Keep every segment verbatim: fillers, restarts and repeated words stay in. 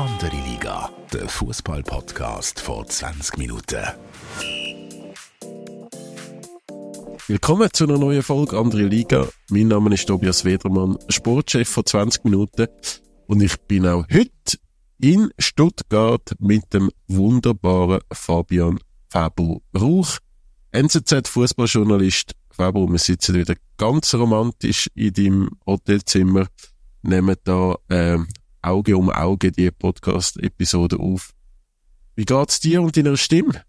Andere Liga, der Fußball-Podcast vor zwanzig Minuten. Willkommen zu einer neuen Folge Andere Liga. Mein Name ist Tobias Wedermann, Sportchef von zwanzig Minuten. Und ich bin auch heute in Stuttgart mit dem wunderbaren Fabian Fabio Rauch, N Z Z-Fußballjournalist. Fabio, wir sitzen wieder ganz romantisch in deinem Hotelzimmer, nehmen da äh, Auge um Auge die Podcast-Episode auf. Wie geht's dir und deiner Stimme?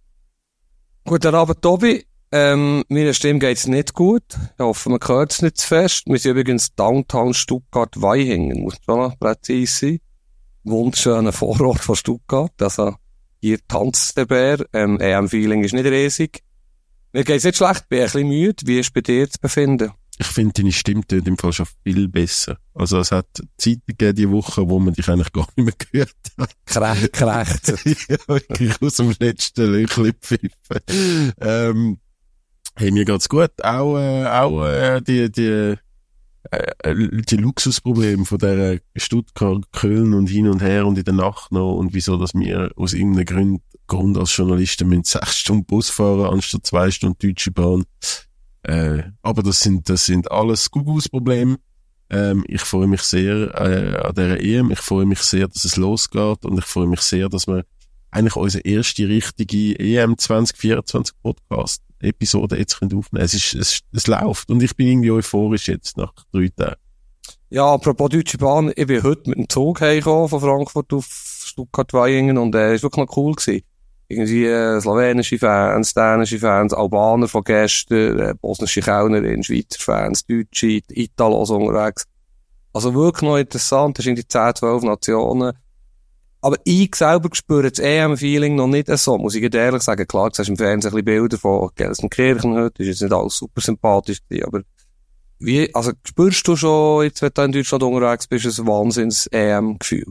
Guten Abend, Tobi. Ähm, meiner Stimme geht's nicht gut. Ich hoffe, man hört es nicht zu fest. Wir sind übrigens Downtown Stuttgart-Weihingen, muss schon noch präzise sein. Wunderschöner Vorort von Stuttgart. Also, hier tanzt der Bär. Ähm, E M-Feeling ist nicht riesig. Mir geht's nicht schlecht, bin ein bisschen müde. Wie ist bei dir zu befinden? Ich finde, deine Stimme tönt im Fall schon viel besser. Also, es hat Zeiten gegeben, die Woche, wo man dich eigentlich gar nicht mehr gehört hat. Krecht, krecht. Ja, wirklich aus dem letzten Löchchen pfiffen. Ähm, hey, mir geht's gut. Auch, äh, auch, äh, die, die, äh, die Luxusprobleme von der Stuttgart, Köln und hin und her und in der Nacht noch und wieso, dass wir aus irgendeinem Grund, Grund als Journalisten müssen sechs Stunden Bus fahren anstatt zwei Stunden Deutsche Bahn. Äh, aber das sind, das sind alles Gugus-Probleme. Ähm, ich freue mich sehr äh, an dieser E M. Ich freue mich sehr, dass es losgeht und ich freue mich sehr, dass wir eigentlich unsere erste richtige E M zwanzig vierundzwanzig Podcast Episode jetzt können aufnehmen. Es ist, es, es läuft und ich bin irgendwie euphorisch jetzt nach drei Tagen. Ja, apropos Deutsche Bahn, ich bin heute mit dem Zug heimgekommen von Frankfurt auf Stuttgart-Weihingen und äh, es war wirklich noch cool gewesen. Irgendwie äh, slowenische Fans, dänische Fans, Albaner von gestern, äh, bosnische Kellnerinnen, Schweizer Fans, Deutsche, Italos unterwegs. Also wirklich noch interessant, das sind die zehn, zwölf Nationen. Aber ich selber spüre das E M-Feeling noch nicht so, muss ich ehrlich sagen. Klar, du siehst im Fernsehen ein bisschen Bilder von Gelsenkirchen heute, ist jetzt nicht alles super sympathisch gewesen, aber wie, also spürst du schon, jetzt, wenn du in Deutschland unterwegs bist, ein Wahnsinns-E M-Gefühl?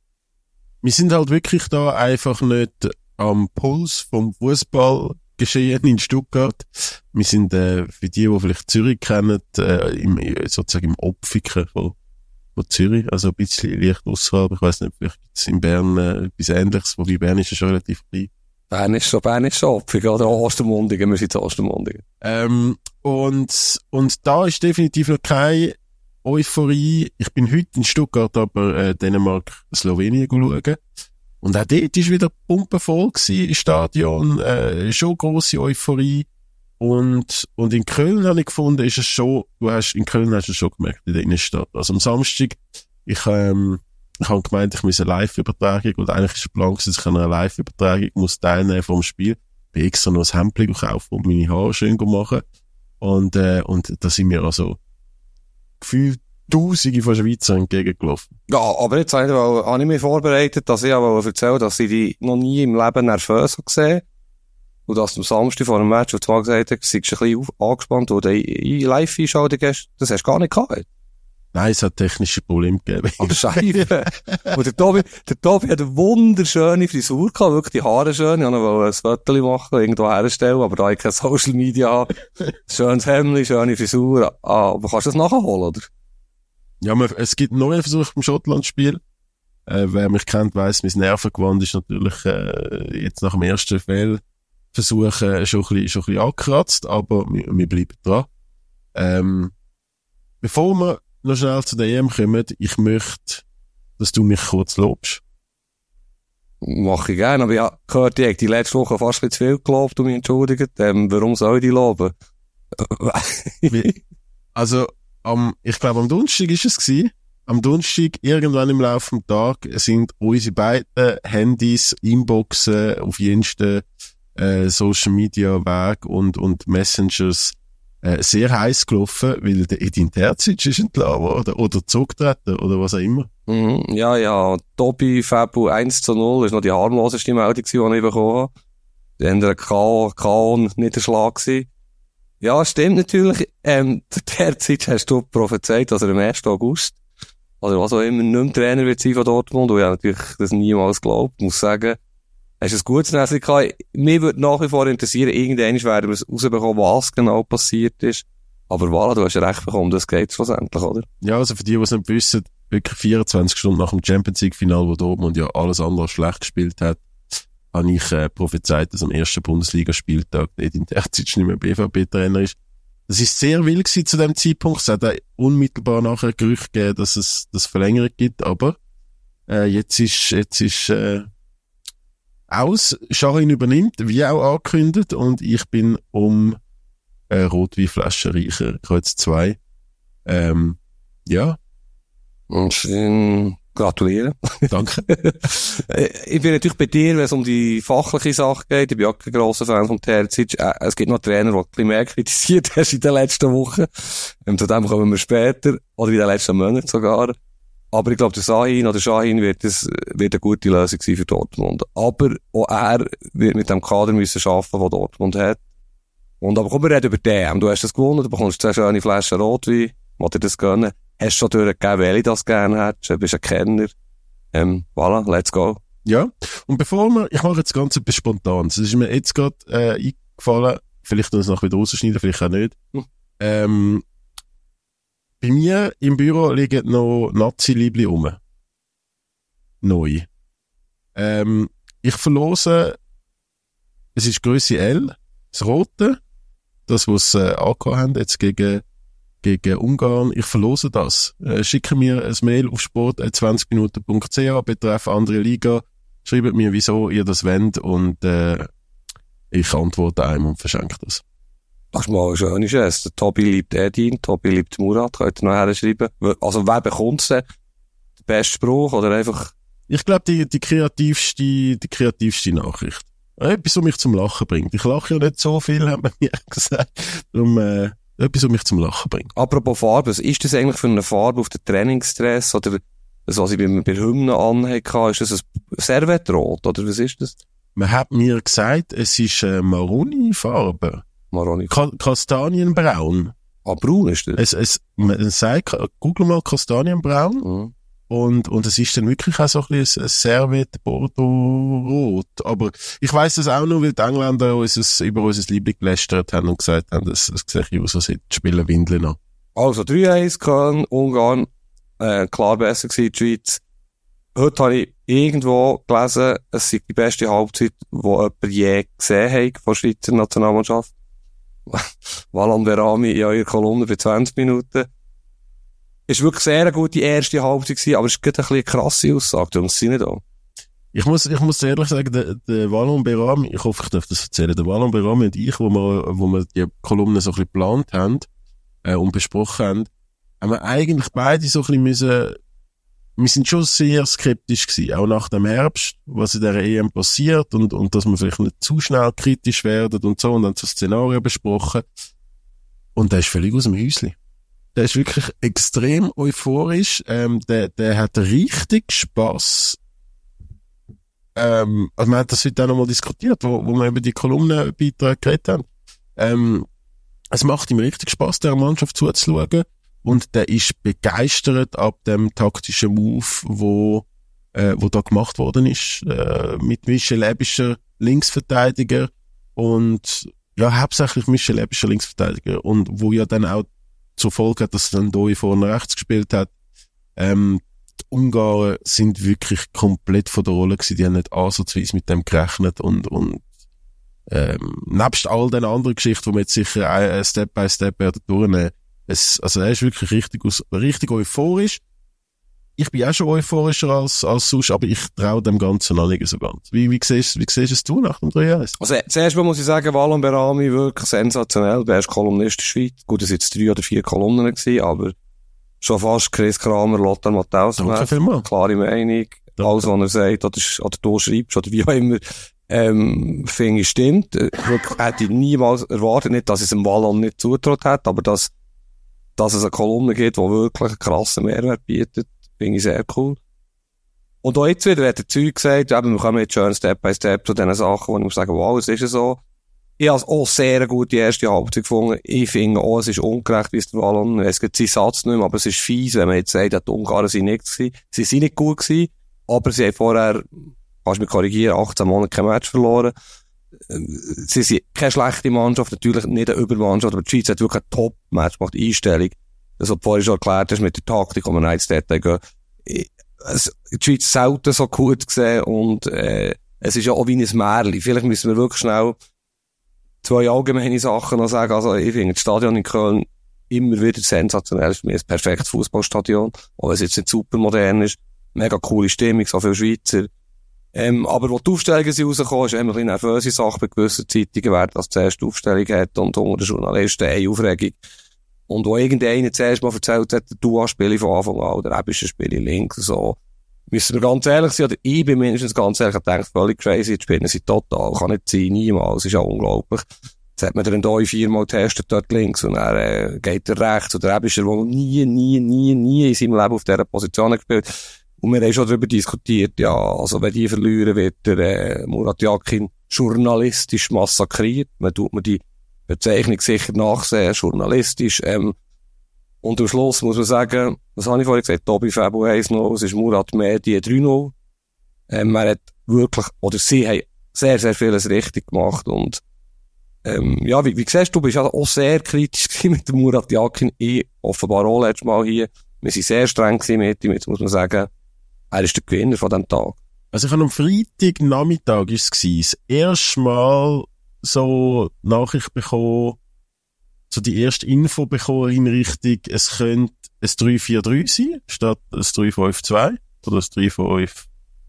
Wir sind halt wirklich da einfach nicht am Puls vom Fußballgeschehen in Stuttgart. Wir sind, äh, für die, die vielleicht Zürich kennen, äh, im, sozusagen im Opfiken von, von Zürich, also ein bisschen leicht ausserhalb. Ich weiss nicht, vielleicht gibt's in Bern äh, etwas Ähnliches, wobei Bern ist ja schon relativ klein. Bern ist schon, Bern ist schon Opfiken, oder Ostermundigen, wir sind zu Ostermundigen. Ähm, und, und da ist definitiv noch keine Euphorie. Ich bin heute in Stuttgart, aber äh, Dänemark, Slowenien schauen. Und auch dort war wieder pumpenvoll gewesen im Stadion, äh, schon grosse Euphorie. Und, und in Köln habe ich gefunden, ist es schon, du hast, in Köln hast du es schon gemerkt, in der Innenstadt. Also am Samstag, ich, ähm, ich habe gemeint, ich muss eine Live-Übertragung, oder eigentlich ist der Plan gewesen, ich kann eine Live-Übertragung, muss teilnehmen vom Spiel. Ich bin extra noch ein Hemdchen gekauft, um meine Haare schön zu machen. Und, äh, und da sind mir also gefühlt Tausende von Schweizer entgegengelaufen. Ja, aber jetzt habe ich, habe ich mich vorbereitet, dass ich auch erzählen, dass ich die noch nie im Leben nervös habe gesehen. Und dass du am Samstag vor dem Match, wo du mal gesagt hast, du bist ein bisschen auf, angespannt, oder in live einschalten gehst, das hast du gar nicht gehabt. Nein, es hat technische Probleme gegeben. Aber Scheibe. Und der Tobi, der Tobi hat eine wunderschöne Frisur gehabt, wirklich die Haare schön. Ich wollte noch ein Foto machen, irgendwo herstellen, aber da ich kein Social Media habe. Schönes Hemdli, schöne Frisur. Ah, aber kannst du das nachholen, oder? Ja, man, es gibt noch einen Versuch beim Schottland-Spiel. Äh, wer mich kennt, weiss, mein Nervengewand ist natürlich äh, jetzt nach dem ersten Fehlversuch äh, schon, ein bisschen, schon ein bisschen angekratzt, aber wir, wir bleiben dran. Ähm, bevor wir noch schnell zu der E M kommen, ich möchte, dass du mich kurz lobst. Mach ich gerne, aber ja, gehört, ich habe die letzte Woche fast ein bisschen zu viel gelobt, um mich entschuldigt. Ähm, warum soll ich die loben? Wie, also, Am, ich glaube, am Donnerstag ist es gewesen. Am Donnerstag, irgendwann im Laufe des Tages, sind unsere beiden Handys, Inboxen auf jensten äh, Social Media Weg und, und Messengers äh, sehr heiß gelaufen, weil der Edin Terzic ist entlassen worden oder zurückgetreten oder was auch immer. Mhm, ja, ja, Tobi Fabio eins zu null ist noch die harmloseste Meldung, die ich bekommen habe. Dann der K O-Niederschlag gewesen. Ja, stimmt natürlich. Ähm, derzeit hast du prophezeit, dass er am ersten August, oder was auch immer, nicht mehr Trainer wird sein von Dortmund, und ich habe natürlich das niemals geglaubt, muss sagen. Hast du ein gutes Näschen gehabt? Mich würde nach wie vor interessieren, irgendwann werden wir rausbekommen, was genau passiert ist. Aber voilà, du hast recht bekommen, das geht schlussendlich, oder? Ja, also für die, die es nicht wissen, wirklich vierundzwanzig Stunden nach dem Champions League-Final, wo Dortmund ja alles andere als schlecht gespielt hat, habe ich äh, prophezeit, dass am ersten Bundesligaspieltag Edin Terzic nicht mehr B V B-Trainer ist. Das ist sehr wild gewesen zu dem Zeitpunkt. Es hat auch unmittelbar nachher Gerüchte gegeben, dass es das Verlängerung gibt, aber äh, jetzt ist jetzt ist äh, aus, Scharin übernimmt, wie auch angekündigt, und ich bin um äh, Rotweinflasche reicher, Kreuz zwei. Ähm, ja. Und ähm, gratulieren. Danke. Ich bin natürlich bei dir, wenn es um die fachliche Sache geht. Ich bin auch kein grosser Fan von Terzic. Äh, es gibt noch Trainer, die ein bisschen mehr kritisiert hast in den letzten Wochen. Ähm, zu dem kommen wir später. Oder in den letzten Monaten sogar. Aber ich glaube, der Sahin oder Schahin wird, das, wird eine gute Lösung sein für Dortmund. Aber auch er wird mit dem Kader müssen arbeiten, den Dortmund hat. Und aber komm, wir reden über D M. Du hast das gewonnen, du bekommst zwei schöne Flaschen Rotwein. Will dir das gönnen? Hast schon durchgegeben, welche das gerne hättest? Du bist ein Kenner. Ähm, voilà, let's go. Ja. Und bevor wir, ich mache jetzt das Ganze etwas spontan. Das ist mir jetzt gerade, äh, eingefallen. Vielleicht noch nachher wieder rausschneiden, vielleicht auch nicht. Hm. Ähm, bei mir im Büro liegen noch Nazi-Liebli rum. Neu. Ähm, ich verlose, es ist Grösse L, das Rote, das, was äh, angehauen haben, jetzt gegen, gegen Ungarn. Ich verlose das. Äh, schicke mir ein Mail auf sport at zwanzig minuten punkt c h, betreff andere Liga. Schreibt mir, wieso ihr das wollt, und äh, ich antworte einem und verschenke das. Das ist mal eine schöne Geste. Tobi liebt Edin, Tobi liebt Murat, könnt ihr noch herschreiben. Also wer bekommt's denn? Der beste Spruch oder einfach? Ich glaube, die, die kreativste, die kreativste Nachricht. Etwas, was mich zum Lachen bringt. Ich lache ja nicht so viel, hat man mir gesagt. Darum, äh, etwas, was mich zum Lachen bringt. Apropos Farbe, was ist das eigentlich für eine Farbe auf den Trainingsdress? Oder das, was ich bei, bei Hymnen anhatte, ist das ein Servettrot? Oder was ist das? Man hat mir gesagt, es ist äh, Maroni-Farbe. Maroni. Ka- Kastanienbraun. Ah, braun ist das? Es, es, man sagt, google mal Kastanienbraun. Mhm. Und, und es ist dann wirklich auch so ein bisschen ein Servet Bordeaux-Rot. Aber ich weiss das auch nur, weil die Engländer uns über unser Liebling gelästert haben und gesagt haben, das, das sehe aus, als hätten die Spieler Windeln an. Also, drei eins, Köln, Ungarn, äh, klar besser gewesen, die Schweiz. Heute habe ich irgendwo gelesen, es sei die beste Halbzeit, die jemand je gesehen hat von der Schweizer Nationalmannschaft. Valan Berami in eurer Kolumne bei zwanzig Minuten. Es war wirklich sehr eine gute erste Halbzeit gewesen, aber es ist gerade ein bisschen eine krasse Aussage, darum sind sie nicht da. Ich muss, ich muss ehrlich sagen, der, der Valan Berami, ich hoffe, ich darf das erzählen, der Valan Berami und ich, wo wir, wo wir die Kolumne so ein bisschen geplant haben, äh, und besprochen haben, haben wir eigentlich beide so ein bisschen müssen, wir sind schon sehr skeptisch gewesen, auch nach dem Herbst, was in der E M passiert, und, und dass wir vielleicht nicht zu schnell kritisch werden und so, und dann so Szenarien besprochen. Und der ist völlig aus dem Häuschen. Der ist wirklich extrem euphorisch, ähm, der, der hat richtig Spass. Ähm, also wir haben das heute auch nochmal diskutiert, wo, wo wir über die Kolumnenbeiträge geredet haben. Ähm, es macht ihm richtig Spass, der Mannschaft zuzuschauen. Und der ist begeistert ab dem taktischen Move, wo, äh, wo da gemacht worden ist, äh, mit Michel Ebischer Linksverteidiger und, ja, hauptsächlich Michel Ebischer Linksverteidiger, und wo ja dann auch zur Folge hat, dass dann Doi vorne rechts gespielt hat. Ähm, die Ungarn sind wirklich komplett von der Rolle gewesen, die haben nicht ansatzweise mit dem gerechnet, und, und, ähm, nebst all den anderen Geschichten, die wir jetzt sicher äh, Step by Step werden durchnehmen. Es, also er ist wirklich richtig, aus, richtig euphorisch. Ich bin auch schon euphorischer als, als sonst, aber ich traue dem Ganzen noch nicht so ganz. Wie, wie siehst, wie siehst es du nach dem drei eins? Also, zuerst mal muss ich sagen, Valan Berami wirklich sensationell. Der erste Kolumnist der Schweiz. Gut, es waren jetzt drei oder vier Kolumnen gewesen, aber schon fast Chris Kramer, Lothar Matthäus. Danke vielmals. Klare Meinung. Danke. Alles, was er sagt, oder, oder du schreibst, oder wie auch immer, ähm, finde ich stimmt. Wirklich hätte ich niemals erwartet, nicht, dass es dem Valan nicht zutraut hat, aber dass, dass es eine Kolumne gibt, die wirklich einen krassen Mehrwert bietet, finde ich sehr cool. Und auch jetzt wieder hat der Zeug gesagt, eben, wir kommen jetzt schön Step by Step zu diesen Sachen, wo ich muss sagen, wow, es ist ja so. Ich habe auch sehr eine gute erste Halbzeit gefunden. Ich finde auch, es ist ungerecht, wie es der Wallon, es gibt seinen Satz nicht mehr, aber es ist fies, wenn man jetzt sagt, die Ungarn sind nicht gewesen. Sie sind nicht gut gewesen, aber sie haben vorher, kannst du mich korrigieren, achtzehn Monate kein Match verloren. Sie sind keine schlechte Mannschaft, natürlich nicht eine Übermannschaft, aber die Schweiz hat wirklich ein Top-Match gemacht, Einstellung. Das, was du vorhin schon erklärt hast mit der Taktik, wo wir nicht ins Detail gehen. es, die Schweiz selten so gut gesehen und, äh, es ist ja auch wie ein Märchen. Vielleicht müssen wir wirklich schnell zwei allgemeine Sachen noch sagen. Also, ich finde das Stadion in Köln immer wieder sensationell. Es ist mir ein perfektes Fußballstadion. Auch wenn es jetzt nicht super modern ist. Mega coole Stimmung, so viele Schweizer. Ähm, aber wo die Aufstellungen sind rausgekommen, ist immer ein bisschen nervöse Sache bei gewissen Zeitungen, wer das zuerst die Aufstellung hat und unter den Journalisten eine Aufregung. Und wo irgendeiner zuerst mal erzählt hat, du spiele von Anfang an, oder eben spiele links, so. Müssen wir ganz ehrlich sein, oder ich bin mindestens ganz ehrlich, ich denke, völlig crazy, jetzt spielen sie total, kann nicht sein, niemals, ist ja unglaublich. Jetzt hat man den Endoi viermal getestet, dort links, und dann, äh, geht er rechts, oder eben ist er wohl nie, nie, nie, nie in seinem Leben auf dieser Position gespielt. Und wir haben schon darüber diskutiert, ja, also wenn die verlieren, wird der, äh, Murat Yakin journalistisch massakriert. Man tut mir die Bezeichnung sicher nachsehen, journalistisch, ähm, und am Schluss muss man sagen, was habe ich vorhin gesagt, Tobi Febo eins null, es ist Murat Mehdi drei null. Ähm, man hat wirklich, oder sie haben sehr, sehr vieles richtig gemacht und, ähm, ja, wie, wie siehst du, du bist ja auch sehr kritisch mit dem Murat Yakin, ich offenbar auch letztes Mal hier, wir sind sehr streng gewesen mit ihm, jetzt muss man sagen, er ist der Gewinner von diesem Tag. Also ich habe am Freitagnachmittag ist es gewesen, das erste Mal so Nachricht bekommen, so die erste Info bekommen in Richtung, es könnte ein drei vier drei sein, statt ein drei fünf zwei oder ein drei fünf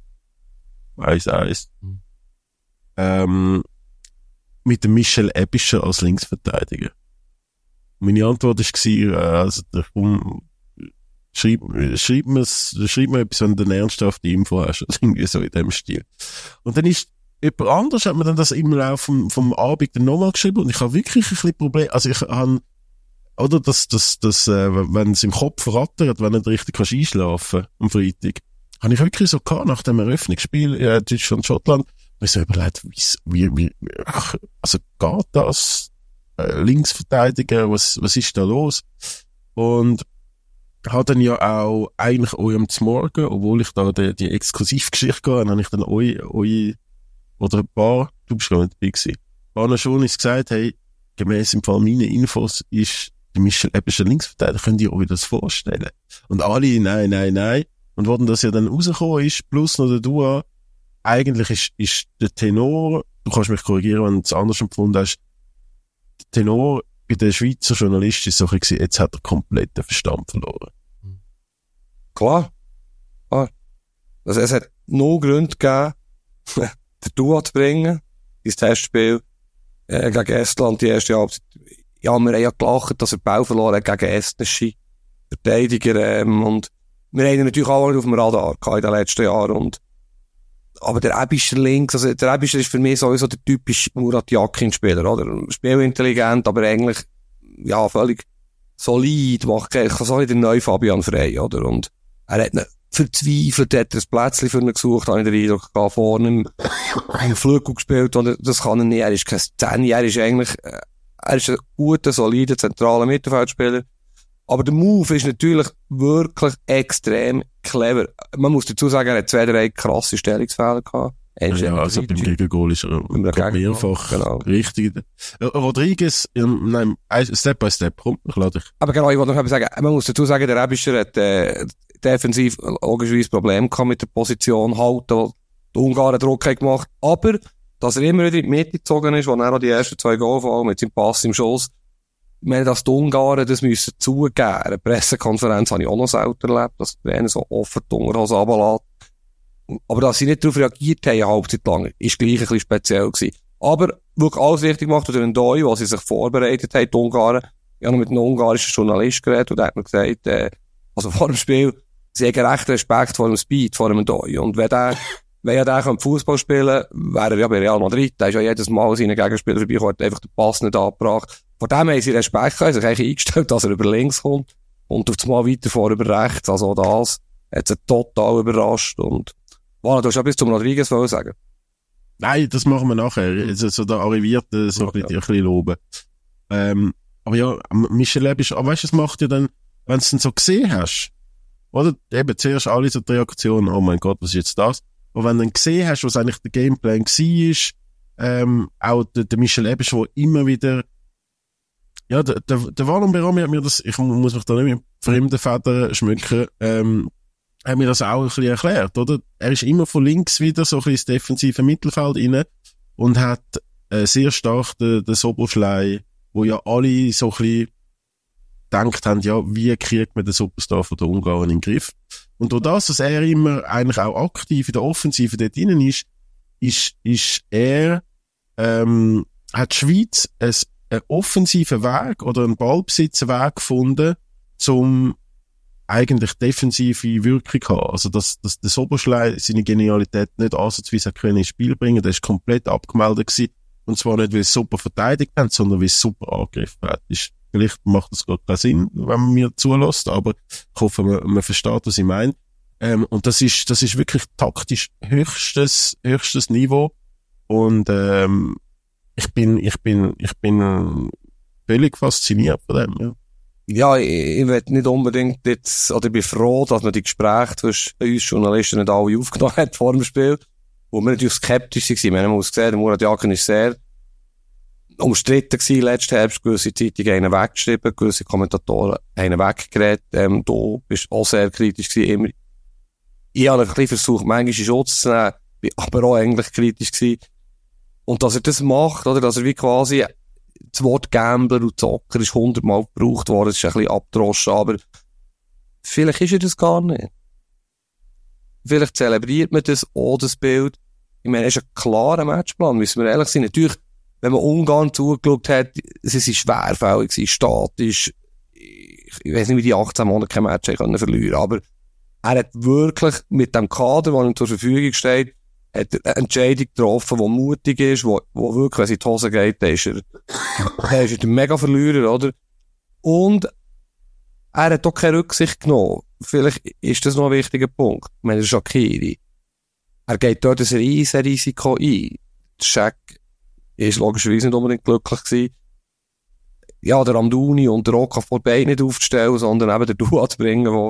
eins eins. Mhm. Ähm, mit dem Michel Ebischer als Linksverteidiger. Meine Antwort war, äh, also, der, um, schreib, schreib mir, schreib mir etwas, wenn du eine ernsthafte Info hast, oder irgendwie so in dem Stil. Und dann ist jemand anders hat mir dann das im Laufe vom, vom Abend dann nochmal geschrieben und ich habe wirklich ein bisschen Probleme, also ich habe, oder das, das, das, äh, wenn es im Kopf rattert, wenn du nicht richtig kannst einschlafen am Freitag, habe ich wirklich so gehabt, nach dem Eröffnungsspiel, äh, Deutschland, Schottland, mir so überlegt, wie, wie, wie, ach, also geht das, äh, Linksverteidiger, was, was ist da los? Und habe dann ja auch eigentlich euch am Morgen, obwohl ich da die, die Exklusivgeschichte gehe, habe ich dann euch, euch oder ein paar, du bist gar nicht dabei gewesen, ein paar schon ist gesagt, hey, gemäss im Fall meiner Infos ist der Michel Ebischer Linksverteidiger, könnt ihr euch das vorstellen? Und alle, nein, nein, nein. Und wo dann das ja dann rausgekommen ist, plus noch der Dua, eigentlich ist, ist der Tenor, du kannst mich korrigieren, wenn du es anders empfunden hast, der Tenor bei den Schweizer Journalisten ist so ein bisschen, jetzt hat er komplett den Verstand verloren. Klar. Klar. Also es hat no Gründe gegeben, der Dua zu bringen, ins Testspiel, äh, gegen Estland, die erste Halbzeit. Ja, wir haben ja gelacht, dass er Ball verloren hat gegen estnische Verteidiger, ähm, und wir haben ihn natürlich auch nicht auf dem Radar gehabt in den letzten Jahren, und, aber der Ebischer links, also der Ebischer ist für mich sowieso der typische Murat Yakin-Spieler, oder? Spielintelligent, aber eigentlich, ja, völlig solid, macht, ich kann so nicht den neuen Fabian Frey, oder? Und er hat verzweifelt, hat er ein Plätzchen für ihn gesucht, habe ich den Eindruck gehabt, vorne im, im Flügel gespielt, und das kann er nicht, er ist kein Zehni, er ist eigentlich, äh, er ist ein guter, solider, zentraler Mittelfeldspieler, aber der Move ist natürlich wirklich extrem clever. Man muss dazu sagen, er hat zwei, drei krasse Stellungsfehler gehabt. Ja, ja, also beim Gegengol ist er mehrfach genau. Richtig. Rodriguez, nein, Step by Step, komm, ich lade dich. Aber genau, ich wollte noch sagen, man muss dazu sagen, der Ebischer hat äh, defensiv logischerweise Probleme gehabt mit der Position halten, wo die Ungarn Druck haben gemacht. Aber, dass er immer wieder in die Mitte gezogen ist, wo er auch die ersten zwei Goal fallen mit seinem Pass im Schuss, wir haben das die Ungarn das müssen zugeben. Eine Pressekonferenz habe ich auch noch selten erlebt, dass die Trainer so offen die Unterhose runterlassen. Aber dass sie nicht darauf reagiert haben, eine Halbzeit lang, ist gleich ein bisschen speziell gewesen. Aber wirklich alles richtig gemacht durch den Doi, wo sie sich vorbereitet haben, die Ungarn. Ich habe noch mit einem ungarischen Journalist geredet und der hat mir gesagt, äh, also vor dem Spiel, sie haben recht Respekt vor dem Speed, vor dem Doi. Und wenn der, wenn er der Fußball spielen kann, wäre er ja bei Real Madrid, der ist ja jedes Mal seinen Gegenspieler vorbeigekommen, hat einfach den Pass nicht angebracht. Vor dem haben sie Respekt gehabt, sich eigentlich eingestellt, dass er über links kommt und auf das Mal weiter vor über rechts. Also das hat sie total überrascht. Und voilà, du hast ja bis zum Rodriguez wollen sagen. Nein, das machen wir nachher. Also, so der Arrivierte, so okay. ein, bisschen, ein bisschen loben. Ähm, aber ja, Michel Ebisch, aber weißt du, es macht ja dann, wenn du es dann so gesehen hast, oder? Eben zuerst alle so die Reaktionen, oh mein Gott, was ist jetzt das? Aber wenn du dann gesehen hast, was eigentlich der Gameplan war, ähm, auch der, der Michel Ebisch, der immer wieder, ja, der, der, der Wallon Berami hat mir das, ich muss mich da nicht mit fremden Federn schmücken, ähm, hat mir das auch ein bisschen erklärt, oder? Er ist immer von links wieder so ein bisschen ins defensive Mittelfeld rein und hat äh, sehr stark den, den Soboschlei, wo ja alle so ein bisschen gedacht haben, ja, wie kriegt man den Superstar von der Ungarn in den Griff? Und durch das, dass er immer eigentlich auch aktiv in der Offensive dort drinnen ist, ist, ist er, ähm, hat die Schweiz ein, einen offensiven Weg oder einen Ballbesitzweg gefunden, zum eigentlich defensive Wirkung haben. Also, dass, dass der Soboschlei seine Genialität nicht ansatzweise können ins Spiel bringen, der ist komplett abgemeldet gewesen. Und zwar nicht, weil es super verteidigt hat, sondern weil es super angegriffen hat. Ist, vielleicht macht das gerade keinen Sinn, wenn man mir zulässt, aber ich hoffe, man, man versteht, was ich meine. Ähm, und das ist, das ist wirklich taktisch höchstes, höchstes Niveau. Und, ähm, ich bin, ich bin, ich bin völlig fasziniert von dem, ja. Ja, ich, ich will nicht unbedingt jetzt, oder ich bin froh, dass man die Gespräche zwischen uns Journalisten nicht alle aufgenommen hat vor dem Spiel, wo wir natürlich skeptisch waren. Wir haben gesehen, der Murat Yakin ist sehr umstritten gewesen, letzten Herbst, gewisse Zeitungen haben ihn weggeschrieben, gewisse Kommentatoren haben ihn weggeredet, ähm, du bist auch sehr kritisch gewesen, immer. Ich habe ein bisschen versucht, manchmal in Schutz zu nehmen, bin aber auch eigentlich kritisch gewesen. Und dass er das macht, oder, dass er wie quasi das Wort Gambler und Zocker ist hundertmal gebraucht worden, das ist ein bisschen abgedroschen, aber vielleicht ist er das gar nicht. Vielleicht zelebriert man das auch, das Bild. Ich meine, es ist ein klarer Matchplan, müssen wir ehrlich sein. Natürlich, wenn man Ungarn zugeschaut hat, sie sind schwerfällig, sie statisch, ich weiss nicht, wie die achtzehn Monate kein Match können verlieren, aber er hat wirklich mit dem Kader, der ihm zur Verfügung steht, hat er eine Entscheidung getroffen, die mutig ist, wo, wo wirklich, wenn es in die Hose geht, dann ist er, dann ist er ein mega Verlierer, oder? Und er hat auch keine Rücksicht genommen. Vielleicht ist das noch ein wichtiger Punkt. Ich meine, der Shaqiri, er geht dort ein riesen Risiko ein. Der Shaq ist logischerweise nicht unbedingt glücklich gewesen. Ja, der Amdouni und der Okafor beide nicht aufzustellen, sondern eben der Dua zu bringen, der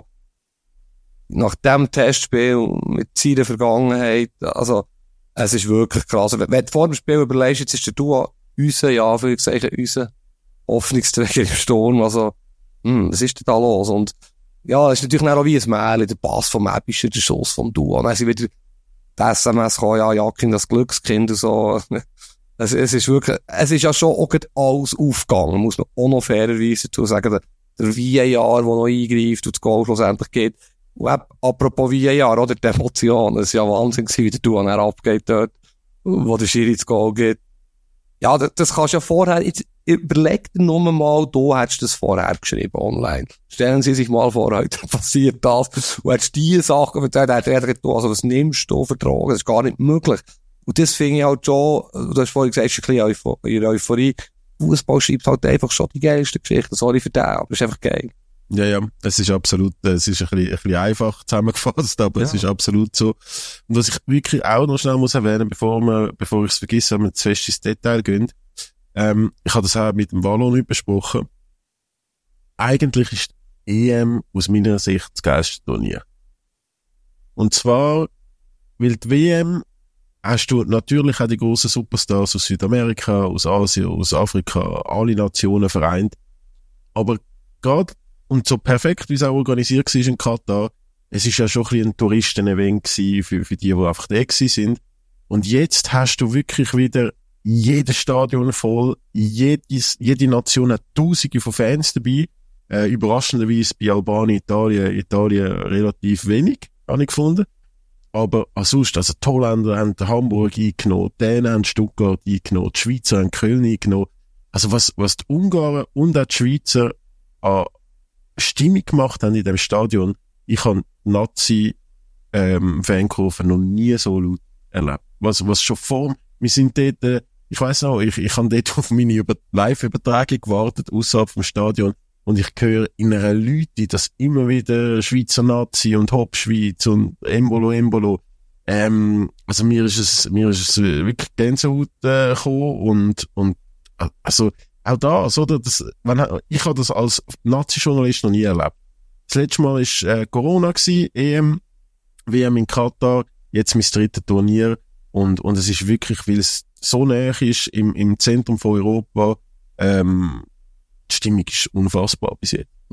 nach dem Testspiel mit seiner Vergangenheit, also, es ist wirklich krass. Wenn du vor dem Spiel überlegst, jetzt ist der Dua unser, ja, für ich sage, unser Hoffnungsträger im Sturm, also, hm, was ist denn da los? Und, ja, es ist natürlich auch wie ein Märchen, der Pass vom Epischer, der Schuss vom Dua. Dann sind wieder die S M S gekommen, ja, Yakin, das Glückskind und so. Es, es ist wirklich, es ist ja schon auch alles aufgegangen, muss man auch noch fairerweise dazu sagen, der, der V A R, der noch eingreift und das Goal schlussendlich geht. Und eben, apropos V A R, oder, die Emotionen, es ist ja Wahnsinn gewesen, wie der Duan abgeht dort, wo der Schiri das Goal geht. Ja, das, das kannst du ja vorher, jetzt, überleg dir nur mal, du hättest das vorher geschrieben online. Stellen Sie sich mal vor, heute passiert das, und hättest diese Sachen erzählt, dann hätte er gesagt, also, was nimmst du vertragen? Das ist gar nicht möglich. Und das finde ich halt schon, du hast vorhin gesagt, es ist ein bisschen in Euphorie. Fußball schreibt halt einfach schon die geilsten Geschichten, sorry für den, aber es ist einfach geil. Ja, ja, es ist absolut, es ist ein bisschen, ein bisschen einfach zusammengefasst, aber ja. Es ist absolut so. Und was ich wirklich auch noch schnell muss erwähnen, bevor wir, bevor ich es vergesse, wenn wir zu fest ins Detail gehen, ähm, ich habe das auch mit dem Wallon nicht besprochen. Eigentlich ist die E M aus meiner Sicht das geilste Turnier. Und zwar, weil die W M hast du natürlich auch die grossen Superstars aus Südamerika, aus Asien, aus Afrika, alle Nationen vereint. Aber gerade, und so perfekt, wie es auch organisiert war in Katar, es ist ja schon ein bisschen ein Touristen-Event gewesen für, für die, die einfach da gewesen sind. Und jetzt hast du wirklich wieder jedes Stadion voll, jedes, jede Nation hat Tausende von Fans dabei. Äh, überraschenderweise bei Albanien, Italien, Italien relativ wenig, habe ich gefunden. Aber ansonsten, also die Holländer haben Hamburg eingenommen, die Dänen haben Stuttgart eingenommen, die Schweizer haben Köln eingenommen. Also was, was die Ungarn und auch die Schweizer an Stimmung gemacht haben in dem Stadion, ich habe Nazi ähm, Fankurven noch nie so laut erlebt. Was, was schon vor, wir sind dort, äh, ich weiss noch, ich, ich habe dort auf meine Über- Live-Übertragung gewartet, außerhalb vom Stadion, und ich höre in einer Leute, dass immer wieder Schweizer Nazi und Hop Schweiz und Embolo Embolo. Ähm, also mir ist es, mir ist es wirklich Gänsehaut äh, gekommen und, und, also, auch das, oder? Das, wenn, ich habe das als Nazi-Journalist noch nie erlebt. Das letzte Mal war äh, Corona gewesen, E M, W M in Katar, jetzt mein drittes Turnier, und, und es ist wirklich, weil es so näher ist, im, im Zentrum von Europa, ähm, die Stimmung ist unfassbar bis jetzt.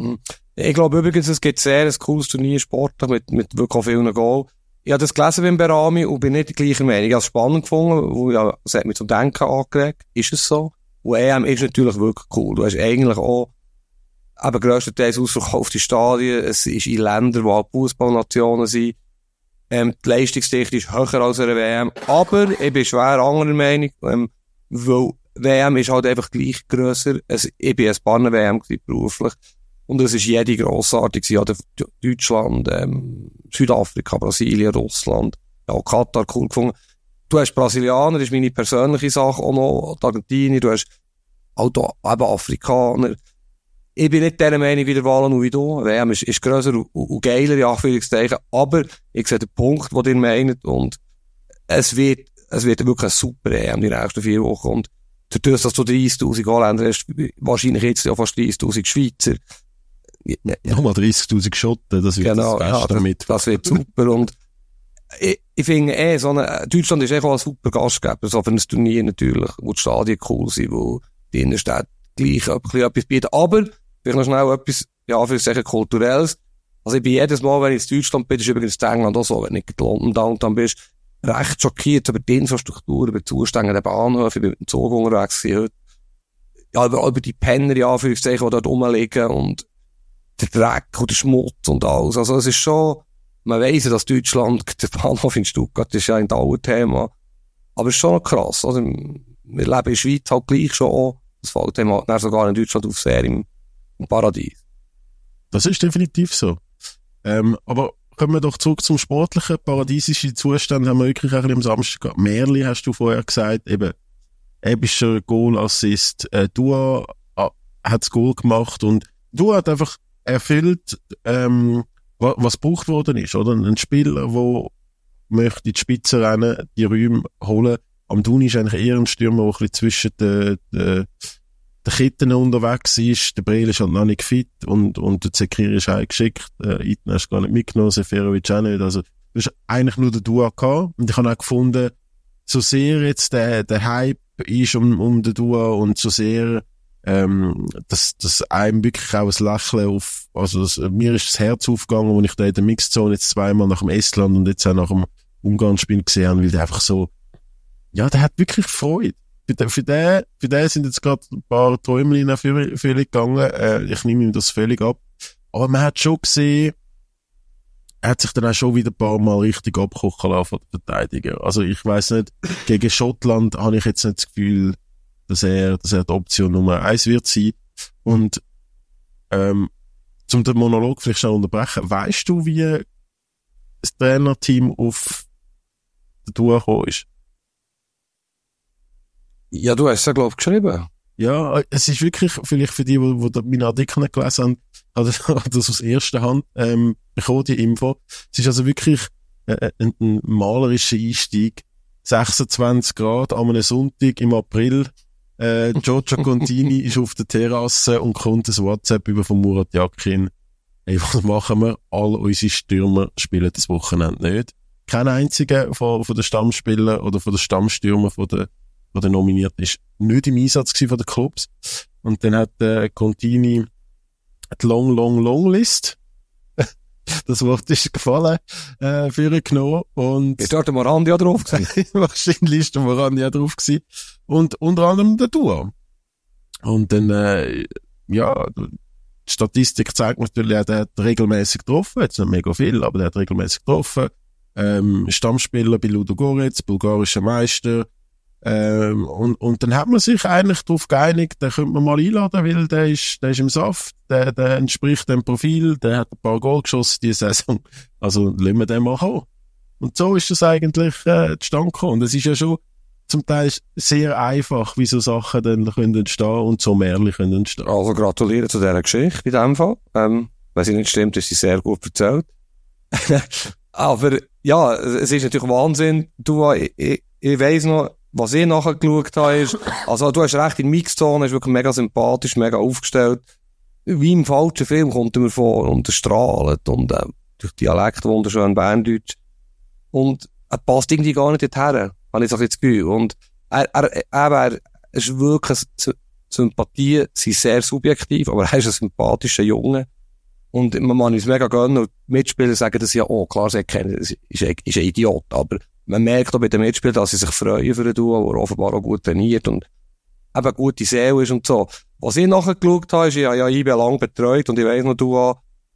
Ich glaube übrigens, es gibt sehr ein cooles Turnier sportlich mit, mit wirklich auch vielen Goals. Ich habe das gelesen beim Berami und bin nicht der gleichen Meinung. Ich habe es spannend gefunden, weil ja, es hat mich zum Denken angeregt. Ist es so? Und E M ist natürlich wirklich cool. Du hast eigentlich auch eben grösstenteils ausverkaufte Stadien. Es ist in Ländern, wo auch Fußballnationen sind. Ähm, die Leistungsdichte ist höher als eine W M. Aber ich bin schwer anderer Meinung, ähm, weil W M ist halt einfach gleich grösser. Es, ich bin ein paar W M gewesen, beruflich. Und es ist jede grossartig gewesen. Ja, Deutschland, ähm, Südafrika, Brasilien, Russland. Ja, Katar, cool gefunden. Du hast Brasilianer, das ist meine persönliche Sache auch noch. Argentinien, du hast auch da, eben Afrikaner. Ich bin nicht dieser Meinung wie der Wahlen und wie du. W M ist, ist grösser und, und geiler, in Anführungszeichen. Aber ich sehe den Punkt, den ihr meint. Und es wird, es wird wirklich ein super E M die nächsten vier Wochen. Und dadurch, dass du dreissigtausend Anländer hast, wahrscheinlich jetzt ja fast dreissigtausend Schweizer. Ja, ja. Nochmal dreissigtausend Schotten, das wird genau, das Beste ja, damit. Das, das wird super. Und ich, ich finde eh, so eine, Deutschland ist echt auch ein super Gastgeber, so für ein Turnier natürlich, wo die Stadien cool sind, wo die Innenstädte gleich ein bisschen etwas bieten. Aber, vielleicht noch schnell etwas, ja, für sagen, Kulturelles. Also ich bin jedes Mal, wenn ich in Deutschland bin, das ist übrigens in England auch so, wenn du in London Downtown bist, recht schockiert über die Infrastruktur, über die Zustände der Bahnhöfe, ich bin mit dem Zug unterwegs gewesen heute. Ja, über, über die Penner, ja, für die dort rumliegen und der Dreck und der Schmutz und alles. Also es ist schon, man weiss ja, dass Deutschland, der Bahnhof in Stuttgart ist ja ein Dauerthema. Aber es ist schon krass. Also, wir leben in der Schweiz halt gleich schon auch. Das fällt dem halt sogar in Deutschland auf sehr im, im Paradies. Das ist definitiv so. Ähm, aber kommen wir doch zurück zum Sportlichen. Paradiesische Zustände haben wir wirklich auch am Samstag gehabt. Merli, hast du vorher gesagt, eben, epischer Goal-Assist. Äh, Dua äh, hat das Goal gemacht und Dua hat einfach erfüllt, ähm, was, was gebraucht worden ist, oder? Ein Spieler, der möchte in die Spitze rennen, die Räume holen. Am Duni ist eigentlich eher ein Stürmer, der ein bisschen zwischen den, den, den Ketten unterwegs ist. Der Breel ist halt noch nicht fit und, und der Zekiri ist eingeschickt. Äh, Iten hast du gar nicht mitgenommen, Seferovic auch nicht. Also, du hast eigentlich nur den Dua gehabt. Und ich habe auch gefunden, so sehr jetzt der, der Hype ist um, um den Dua und so sehr, ähm, dass, dass einem wirklich auch ein Lächeln auf, also das, mir ist das Herz aufgegangen, als ich da in der Mixzone jetzt zweimal nach dem Estland und jetzt auch nach dem Ungarn-Spiel gesehen habe, weil der einfach so, ja, der hat wirklich Freude. Für den, für den, für den sind jetzt gerade ein paar Träumchen in Erfüllung gegangen, äh, ich nehme ihm das völlig ab. Aber man hat schon gesehen, er hat sich dann auch schon wieder ein paar Mal richtig abkochen lassen von den Verteidigern. Also ich weiss nicht, gegen Schottland habe ich jetzt nicht das Gefühl, dass er, dass er die Option Nummer eins wird sein. Und, ähm, zum den Monolog vielleicht schnell unterbrechen, weißt du, wie das Trainerteam auf den Tour gekommen ist? Ja, du hast es ja, glaube ich, geschrieben. Ja, es ist wirklich, vielleicht für die, die, die meine Artikel nicht gelesen haben, hat das aus erster Hand ähm, bekommen, die Info. Es ist also wirklich äh, ein, ein malerischer Einstieg. sechsundzwanzig Grad an einem Sonntag im April. Äh, Giorgio Contini ist auf der Terrasse und kommt ein WhatsApp über von Murat Yakin. Hey, was machen wir? All unsere Stürmer spielen das Wochenende nicht. Kein einziger von, von den Stammspielern oder von den Stammstürmer von der, von der nominiert ist nicht im Einsatz gewesen von den Clubs. Und dann hat äh, Contini die Long, Long, Long List. Das Wort ist gefallen, äh, für ihn genommen. Und ist dort der Morandi auch drauf gewesen? Wahrscheinlich ist der Morandi auch drauf gewesen. Und unter anderem der Dua. Und dann, äh, ja, die Statistik zeigt natürlich, der hat regelmäßig getroffen. Jetzt nicht mega viel, aber der hat regelmäßig getroffen. Ähm, Stammspieler bei Ludogorets, bulgarischer Meister. Ähm, und, und dann hat man sich eigentlich darauf geeinigt, den könnte man mal einladen, weil der ist, der ist im Saft, der, der entspricht dem Profil, der hat ein paar Goal geschossen diese Saison. Also, lassen wir den mal kommen. Und so ist das eigentlich, äh, zustande gekommen. Und es ist ja schon zum Teil sehr einfach, wie so Sachen dann können entstehen und so Märchen können entstehen. Also, gratuliere zu dieser Geschichte in dem Fall. Ähm, wenn sie nicht stimmt, ist sie sehr gut erzählt. Aber, ja, es ist natürlich Wahnsinn. Du, ich, ich, ich weiss noch, was ich nachher geschaut habe, ist, also du hast recht, in Mixzone ist wirklich mega sympathisch, mega aufgestellt. Wie im falschen Film kommt er mir vor und er strahlt und äh, durch Dialekt wunderschön Berndeutsch. Und er passt irgendwie gar nicht dorthin, habe ich so das Gefühl. Und er, er, er, er ist wirklich, Sympathien sind sehr subjektiv, aber er ist ein sympathischer Junge. Und man kann uns mega gönnen und die Mitspieler sagen das ja auch. Klar, sie kennen, das ist ein, ist ein Idiot, aber man merkt auch bei den Mitspielern, dass sie sich freuen für ein Duo, der offenbar auch gut trainiert und eben eine gute Seele ist und so. Was ich nachher geschaut habe, ist, ich habe ja I B lang betreut und ich weiss noch, Duo,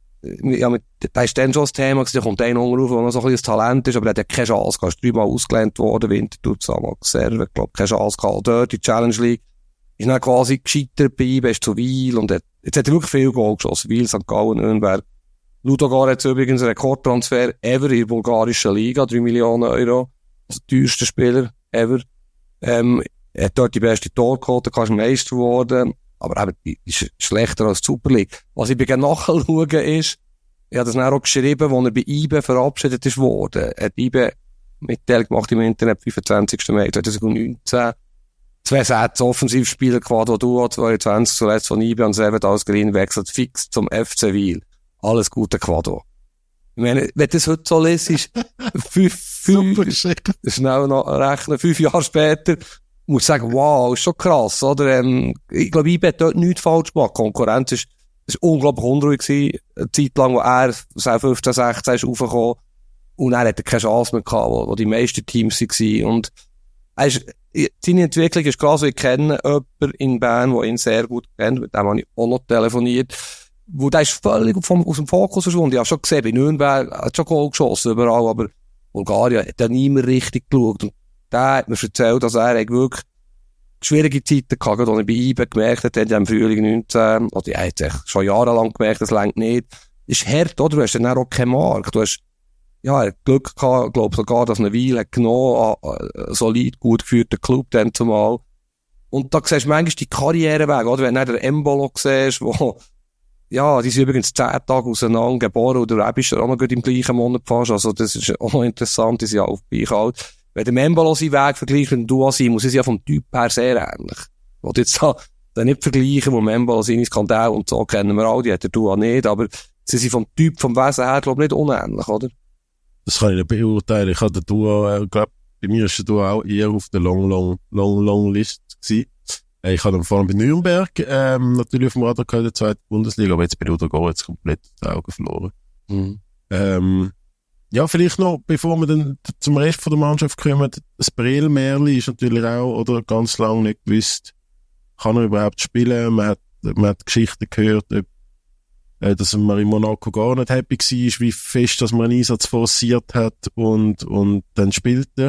ja, mit, da ist dann schon das Thema gewesen, da kommt einer runter, der noch so ein bisschen ein Talent ist, aber er hat ja keine Chance gehabt, ist dreimal ausgelehnt worden, Winterthur zusammen, Serve, ich glaube, keine Chance gehabt, dort, die Challenge League, ist dann quasi gescheitert bei I B, ist zu Wiel und hat, jetzt hat er wirklich viel Goal geschossen, Wiel, Sankt Gallen, Nürnberg. Ludogorets hat übrigens einen Rekordtransfer ever in der bulgarischen Liga, drei Millionen Euro, also der teuerste Spieler ever, ähm, er hat dort die beste Torquote, kannst Meister geworden, aber eben, die ist schlechter als die Super League. Was ich bei nachschauen ist, ich habe das dann auch geschrieben, als er bei I B verabschiedet ist worden. Er hat I B Mitteilung gemacht im Internet, fünfundzwanzigsten Mai zweitausendneunzehn. Zwei Sätze Offensivspieler, Quadro Duo, zweiundzwanzig, zuletzt von I B an Servet Green wechselt fix zum F C Wiel. Alles Gute, Quadro. Ich meine, wenn das heute so ist, ist fünf, fünf, schnell noch rechnen, fünf Jahre später, muss ich sagen, wow, ist schon krass, oder? Ähm, ich glaube, I B hat dort nichts falsch gemacht. Konkurrenz ist, ist unglaublich unruhig gewesen. Eine Zeit lang, wo er, fünfzehn, sechzehn ist raufgekommen. Und er hatte keine Chance mehr gehabt, wo, wo die meisten Teams waren. Und er ist, seine Entwicklung ist krass. Ich kenne jemanden in Bern, der ihn sehr gut kennt. Mit dem habe ich auch noch telefoniert. Wo der ist völlig vom, aus dem Fokus verschwunden. Ich habe schon gesehen, bei Nürnberg hat schon Goal geschossen überall, aber Bulgarien hat da nie mehr richtig geschaut. Und der hat mir erzählt, dass er wirklich schwierige Zeiten gehabt, als ich bei I B gemerkt habe, im Frühling neunzehn, oder er hat echt schon jahrelang gemerkt, das reicht nicht. Das ist hart, oder? Du hast dann auch keinen Markt. Du hast, ja, er hat Glück gehabt, glaube sogar, dass eine Weile genommen, einen solid, gut geführten Club dann zumal. Und da siehst du manchmal die Karrierewege, oder? Wenn du den Embolo siehst, wo, ja, die sind übrigens zehn Tage auseinander geboren, und der Reb ist auch noch gut im gleichen Monat fast, also das ist auch noch interessant, die sind ja auf gleich alt. Wenn der Embolo seinen Weg vergleicht mit dem Duasi, muss es ja vom Typ her sehr ähnlich. Ich will jetzt da, da nicht vergleichen, wo Embolo seine Skandale und so kennen wir alle, die hat der Dua nicht, aber sie sind vom Typ, vom Wesen her, glaube ich, nicht unähnlich, oder? Das kann ich nicht beurteilen. Ich hatte den Dua, ich glaube, bei mir ist der Dua auch eher auf der Long, Long, Long, Long List gewesen. Ich hatte ihn vorhin bei Nürnberg, ähm, natürlich auf dem Radar gehabt, in der zweiten Bundesliga, aber jetzt bei Ludogorets jetzt komplett die Augen verloren. Mhm. Ähm, Ja, vielleicht noch, bevor wir dann zum Rest von der Mannschaft kommen, das Brel-Märli ist natürlich auch, oder ganz lange nicht gewusst, kann er überhaupt spielen? Man hat, man hat Geschichten gehört, ob, äh, dass man in Monaco gar nicht happy war, wie fest, dass man einen Einsatz forciert hat, und, und dann spielt er.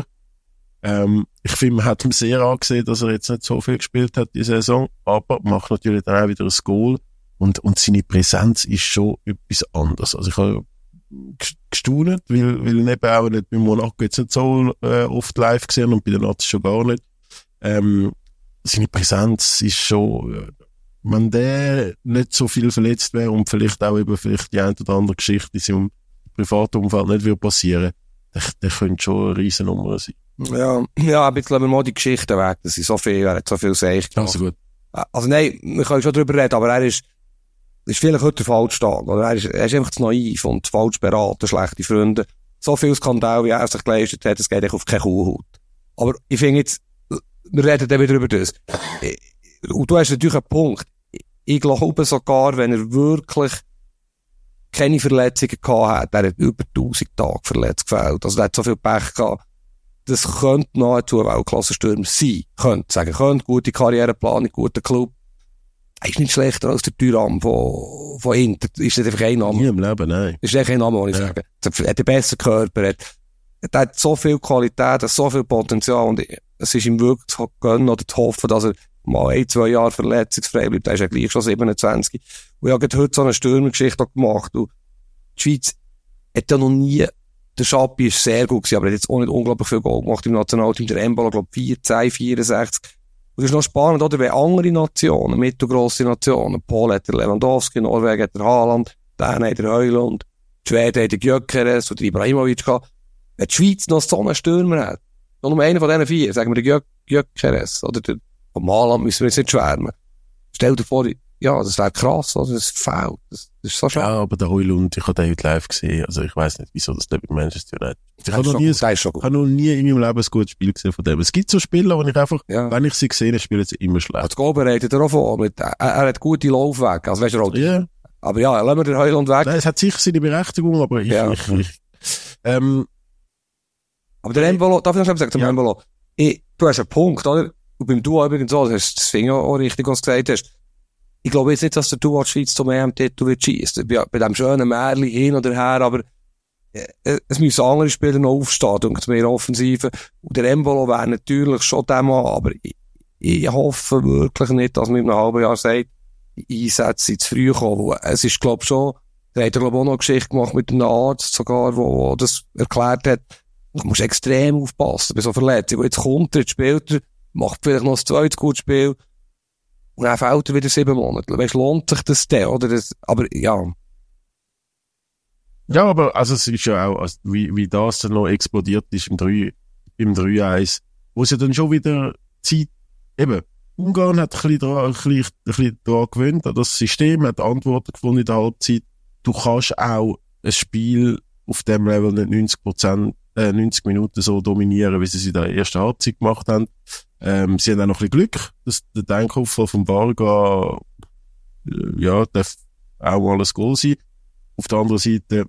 Ähm, ich finde, man hat ihm sehr angesehen, dass er jetzt nicht so viel gespielt hat, die Saison, aber macht natürlich dann auch wieder ein Goal, und, und seine Präsenz ist schon etwas anderes. Also ich habe gestaunet, weil, weil ich eben auch nicht bei Monaco jetzt nicht so äh, oft live gesehen und bei den Nazis schon gar nicht. Ähm, seine Präsenz ist schon, äh, wenn der nicht so viel verletzt wäre und vielleicht auch eben vielleicht die eine oder andere Geschichte in seinem privaten Umfeld nicht würde passieren, der, der könnte schon eine riesen Nummer sein. Ja, ja, aber jetzt lassen wir mal die Geschichten weg, das ist so viel, er hat so viel Seich gemacht. Also gut. Also nein, wir können schon drüber reden, aber er ist ist vielleicht heute der falsche Tag, oder? Er ist, er ist einfach zu naiv und falsch beraten, schlechte Freunde. So viel Skandal, wie er sich geleistet hat, das geht echt auf keine Kuhhaut. Aber ich finde jetzt, wir reden dann wieder über das. Und du hast natürlich einen Punkt. Ich glaube sogar, wenn er wirklich keine Verletzungen gehabt hat, er hat über tausend Tage verletzt gefällt. Also er hat so viel Pech gehabt. Das könnte nahezu ein Weltklasse-Stürmer sein. Könnte sagen, könnte, gute Karriereplanung, guter Club. Er ist nicht schlechter als der Tyram von, von Inter. Ist das einfach ein Name? Nie im Leben, nein. Ist echt ein Name, muss ich ja. sagen. Er hat einen besseren Körper, er hat, er hat so viel Qualität, er hat so viel Potenzial, und es ist ihm wirklich zu gönnen oder zu hoffen, dass er mal ein, zwei Jahre verletzungsfrei bleibt. Er ist ja gleich schon siebenundzwanzig. Und ich habe heute so eine Stürmergeschichte gemacht. Und die Schweiz hat ja noch nie, der Schappi ist sehr gut gewesen, aber er hat jetzt auch nicht unglaublich viel Goal gemacht im Nationalteam. Der Embolo, glaube ich, vierzehn, vierundsechzig. Und das ist noch spannend, oder? Wenn andere Nationen, mittelgrosse Nationen, Polen hat der Lewandowski, Norwegen hat der Haaland, Dänen hat der Højlund, die Schweden hat der Gyökeres oder Ibrahimovic gehabt. Wenn die Schweiz noch so einen Stürmer hat, noch nur einen von diesen vier, sagen wir der Gyökeres, oder der, vom Haaland müssen wir jetzt nicht schwärmen. Stell dir vor, ja, das wäre krass, oder? Das ist faul. Das, das ist so schade. Ja, aber der Højlund, ich habe den heute live gesehen, also ich weiss nicht, wieso das der bei Manchester United. Ich habe noch nie, ich habe noch nie in meinem Leben ein gutes Spiel gesehen von dem. Es gibt so Spieler, wo ich einfach, ja. wenn ich sie gesehen habe, spielen sie immer schlecht. Das Goal bereitet er auch vor. Mit, er, er hat gute Laufwege. Also weißt du, yeah. Aber ja, lassen wir den Heuland weg. Nein, es hat sicher seine Berechtigung, aber ich, Ja. ich, ich ähm, Aber der Embolo, darf ich noch schnell sagen zum Ja. Embolo? Ich, du hast einen Punkt, oder? Und beim Duo übrigens auch, das hast das finde ich auch richtig, was du gesagt hast. Ich glaube jetzt nicht, dass der Duo die Schweiz zum E M-Titel wird schiessen. Bei, bei dem schönen Märli hin oder her, aber äh, es müssen andere Spieler noch aufstehen, denke mir, Offensive. Und der Embolo wäre natürlich schon der Mann, aber ich, ich hoffe wirklich nicht, dass man in einem halben Jahr sagt, die Einsätze sind zu früh gekommen. Es ist, glaube ich, schon, der hat, glaube ich, auch noch eine Geschichte gemacht mit einem Arzt sogar, wo, wo das erklärt hat. Du musst extrem aufpassen bei so Verletzungen. Jetzt kommt er, jetzt spielt er, macht vielleicht noch ein zweites gutes Spiel und dann fällt er wieder sieben Monate. Weißt, lohnt sich das denn, oder? Das, aber, ja. ja, aber, also, es ist ja auch, also, wie, wie das dann noch explodiert ist im drei, im drei eins, wo es ja dann schon wieder Zeit, eben, Ungarn hat ein bisschen dran, ein bisschen, ein bisschen dran gewöhnt an das System, hat Antworten gefunden in der Halbzeit. Du kannst auch ein Spiel auf dem Level nicht neunzig Prozent, äh, neunzig Minuten so dominieren, wie sie es in der ersten Halbzeit gemacht haben. Ähm, sie haben auch noch ein bisschen Glück, dass der Denkhoffer von Varga, äh, ja, darf auch mal ein Goal sein. Auf der anderen Seite,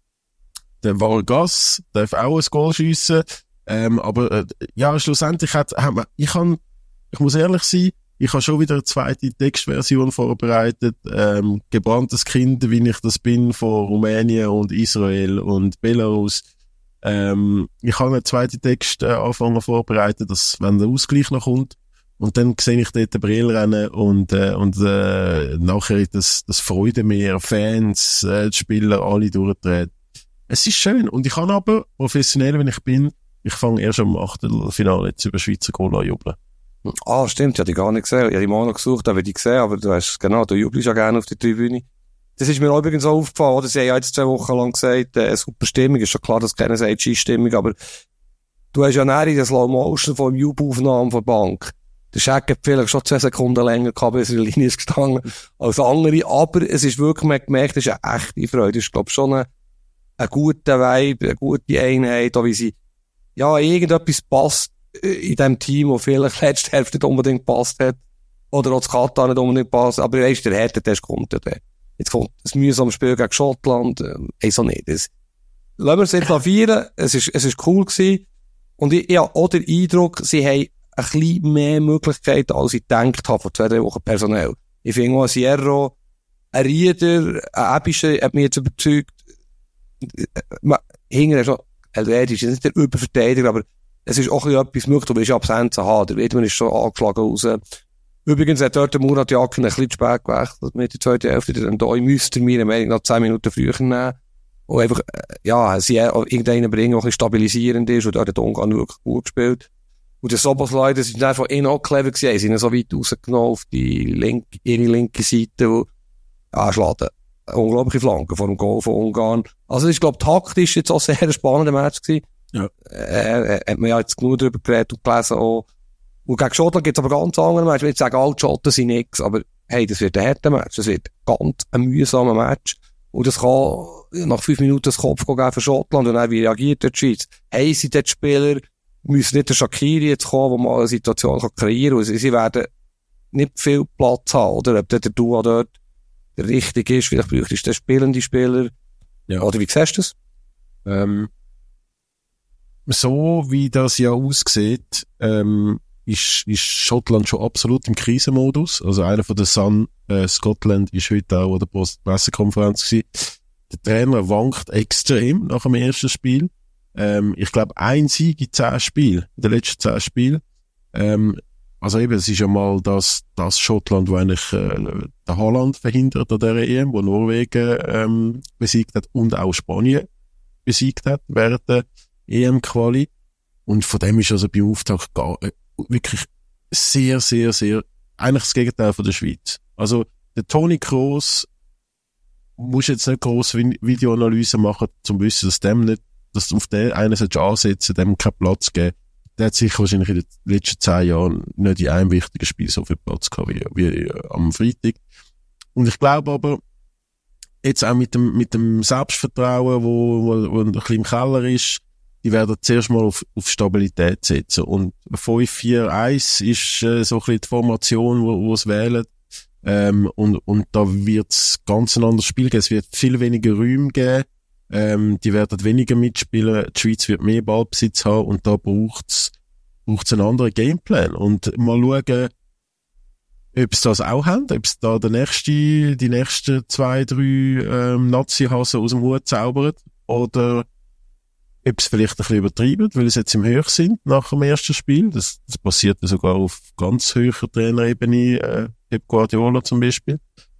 der Vargas darf auch ein Goal schiessen. Ähm, aber, äh, ja, schlussendlich hat, hat man, ich kann, ich muss ehrlich sein, ich habe schon wieder eine zweite Textversion vorbereitet, ähm, gebranntes Kind, wie ich das bin, von Rumänien und Israel und Belarus. Ähm, ich habe eine zweite Text äh, anfangen vorbereitet, dass, wenn der Ausgleich noch kommt, und dann sehe ich dort den Brillrennen und, äh, und, äh, nachher das, das Freudemeer, Fans, äh, die Spieler, alle durchdreht. Es ist schön. Und ich kann aber, professionell, wenn ich bin, ich fange erst am Achtelfinale jetzt über Schweizer Goal an jubeln. Ah, stimmt, ich habe die gar nicht gesehen. Ich habe die mal noch gesucht, habe ich die gesehen, aber du hast, genau, du jubelst ja gerne auf der Tribüne. Das ist mir auch übrigens auch aufgefallen, oder? Sie haben ja jetzt zwei Wochen lang gesagt, äh, super Stimmung, ist schon klar, dass keiner sagt, Ski-Stimmung, aber du hast ja näher in der Slow-Motion von dem Jubeaufnahmen von der Bank. Der Scheck hat vielleicht schon zwei Sekunden länger gehabt, bis er in der Linie ist gestanden, als andere, aber es ist wirklich, man hat gemerkt, das ist eine echte Freude. Das ist, glaube ich, schon ein, ein guter Vibe, eine gute Einheit, auch wie sie, ja, irgendetwas passt in dem Team, wo vielleicht letzte Hälfte nicht unbedingt gepasst hat. Oder auch das Katar nicht unbedingt passt. Aber weisst, der Härtetest kommt ja dann. Jetzt kommt das mühsame Spiel gegen Schottland. Ähm, so nicht. Das, lassen wir es jetzt feiern. Es ist, es ist cool gewesen. Und ich, ich habe auch den Eindruck, sie haben ein bisschen mehr Möglichkeiten, als ich gedacht habe, vor zwei, drei Wochen personell. Ich finde auch ein Sierro, ein Rieder, ein Ebische hat mich jetzt überzeugt. Hinterher schon, Helvetisch ist nicht der Überverteidiger, aber es ist auch etwas möglich, du willst Absenzen haben. Der Wiedmann ist schon angeschlagen raus. Übrigens hat dort der Murat Yakin ein bisschen zu spät gewechselt mit der zweiten Hälfte. Der Ndoi müsste meiner Meinung nach zehn Minuten früher nehmen. Und einfach, ja, sie irgendeinen bringen, der ein bisschen stabilisierend ist. Und dort hat Ungarn wirklich gut gespielt. Und der Soboslai, das ist dann von ihnen auch clever gewesen. Sie sind so weit rausgenommen auf die linke, ihre linke Seite, wo, ja, schlagen. Unglaubliche Flanken vor dem Goal von Ungarn. Also, ich glaube, taktisch jetzt auch sehr ein spannender Match gewesen. Ja. Äh, hat man ja jetzt genug darüber geredet und gelesen auch. Und gegen Schottland gibt es aber ganz andere Matches. Ich will nicht sagen, alle Schotten sind nix, aber hey, das wird ein harter Match. Das wird ganz ein mühsamer Match. Und das kann nach fünf Minuten das Kopf geben für Schottland. Und dann, wie reagiert die Schweiz? Hey, sind dort Spieler, müssen nicht der Shaqiri jetzt kommen, wo man eine Situation kann kreieren kann. Sie, sie werden nicht viel Platz haben, oder? Ob der Duo dort der richtig ist, vielleicht bräuchtest du den spielenden Spieler. Ja. Oder wie siehst du das? Ähm, so wie das ja aussieht, ähm, ist, ist Schottland schon absolut im Krisenmodus. Also einer von der Sun, äh, Scotland ist heute auch an der Pressekonferenz gewesen. Der Trainer wankt extrem nach dem ersten Spiel. Ähm, ich glaube, ein Sieg in zehn Spielen, in den letzten zehn Spielen. Ähm, also eben, es ist ja mal das, das Schottland, wo eigentlich äh, der Holland verhindert an dieser E M, wo Norwegen ähm, besiegt hat und auch Spanien besiegt hat während der E M-Quali. Und von dem ist also beim Auftakt gar, äh, wirklich sehr, sehr, sehr, eigentlich das Gegenteil von der Schweiz. Also der Toni Kroos muss jetzt nicht grosse Videoanalyse machen, zum wissen, dass dem nicht, dass auf den einen ansetzen, dem keinen Platz geben. Der hat sicher wahrscheinlich in den letzten zehn Jahren nicht in einem wichtigen Spiel so viel Platz gehabt wie, wie am Freitag. Und ich glaube aber, jetzt auch mit dem, mit dem Selbstvertrauen, wo, wo, wo ein bisschen im Keller ist, die werden zuerst mal auf, auf Stabilität setzen. Und fünf vier eins ist äh, so ein bisschen die Formation, wo, wo es wählen. Ähm, und, und da wird's ganz ein anderes Spiel geben. Es wird viel weniger Räume geben. Ähm, die werden weniger mitspielen. Die Schweiz wird mehr Ballbesitz haben und da braucht's, braucht's einen anderen Gameplan. Und mal schauen, ob sie das auch haben, ob sie da der nächste, die nächsten zwei, drei, ähm, Nazi-Hasen aus dem Hut zaubern. Oder ob sie vielleicht ein bisschen übertreiben, weil sie jetzt im Höch sind nach dem ersten Spiel. Das, das passiert ja sogar auf ganz hoher Trainerebene, äh, Pep Guardiola zum Beispiel.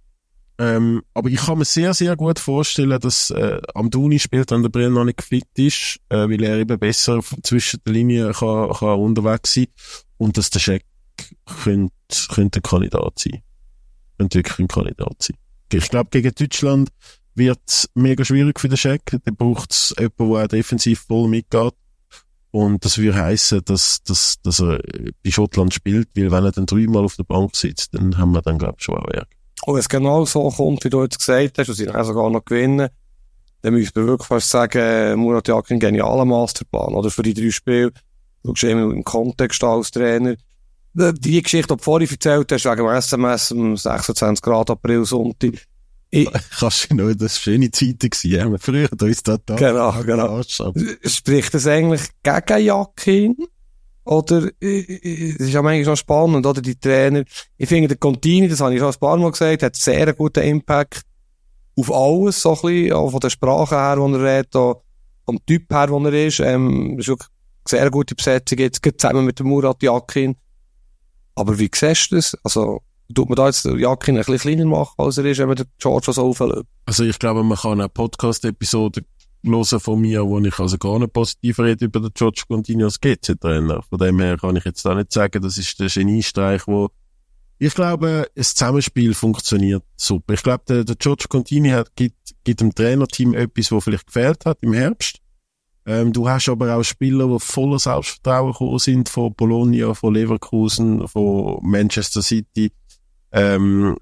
Ähm, aber ich kann mir sehr, sehr gut vorstellen, dass äh, Amdouni spielt, wenn der Brenner noch nicht fit ist, äh, weil er eben besser zwischen den Linien kann, kann unterwegs sein und dass der Scheck könnte, könnte ein Kandidat sein. Könnte wirklich ein Kandidat sein. Ich glaube, gegen Deutschland wird es mega schwierig für den Scheck. Da braucht es jemanden, der auch defensiv voll mitgeht. Und das würde heissen, dass, dass, dass er bei Schottland spielt, weil wenn er dann dreimal auf der Bank sitzt, dann haben wir dann, glaube ich, schon auch Ärger. Und wenn es genau so kommt, wie du jetzt gesagt hast, und sie dann sogar noch gewinnen, dann müsste man wirklich fast sagen, Murat Yakin, genialer Masterplan, oder? Für die drei Spiele. Du schaust immer im Kontext als Trainer. Die Geschichte, die du vorhin erzählt hast, wegen dem S M S am sechsundzwanzig Grad April Sonntag. Ich, Kannst du noch, das war schöne Zeiten gewesen, haben wir früher uns da da. Genau, genau. Spricht das eigentlich gegen Yakin? Oder, es ist ja manchmal noch spannend, oder, die Trainer. Ich finde, der Contini, das habe ich schon ein paar Mal gesagt, hat sehr einen guten Impact auf alles, so ein bisschen, auch von der Sprache her, wo er redet, auch vom Typ her, wo er ist. Ähm, das ist wirklich eine sehr gute Besetzung, jetzt geht zusammen mit dem Murat Yakin. Aber wie siehst du das? Also, tut man da jetzt den Yakin ein bisschen kleiner machen, als er ist, wenn man den George so aufhört? Also, ich glaube, man kann eine Podcast-Episode hören von mir, wo ich also gar nicht positiv rede über den George Contini als G Z-Trainer. Von dem her kann ich jetzt auch nicht sagen, das ist der Geniestreich, wo ich glaube, das Zusammenspiel funktioniert super. Ich glaube, der, der George Contini hat, gibt, gibt dem Trainerteam etwas, was vielleicht gefehlt hat im Herbst. Ähm, du hast aber auch Spieler, die voller Selbstvertrauen gekommen sind, von Bologna, von Leverkusen, von Manchester City, ähm,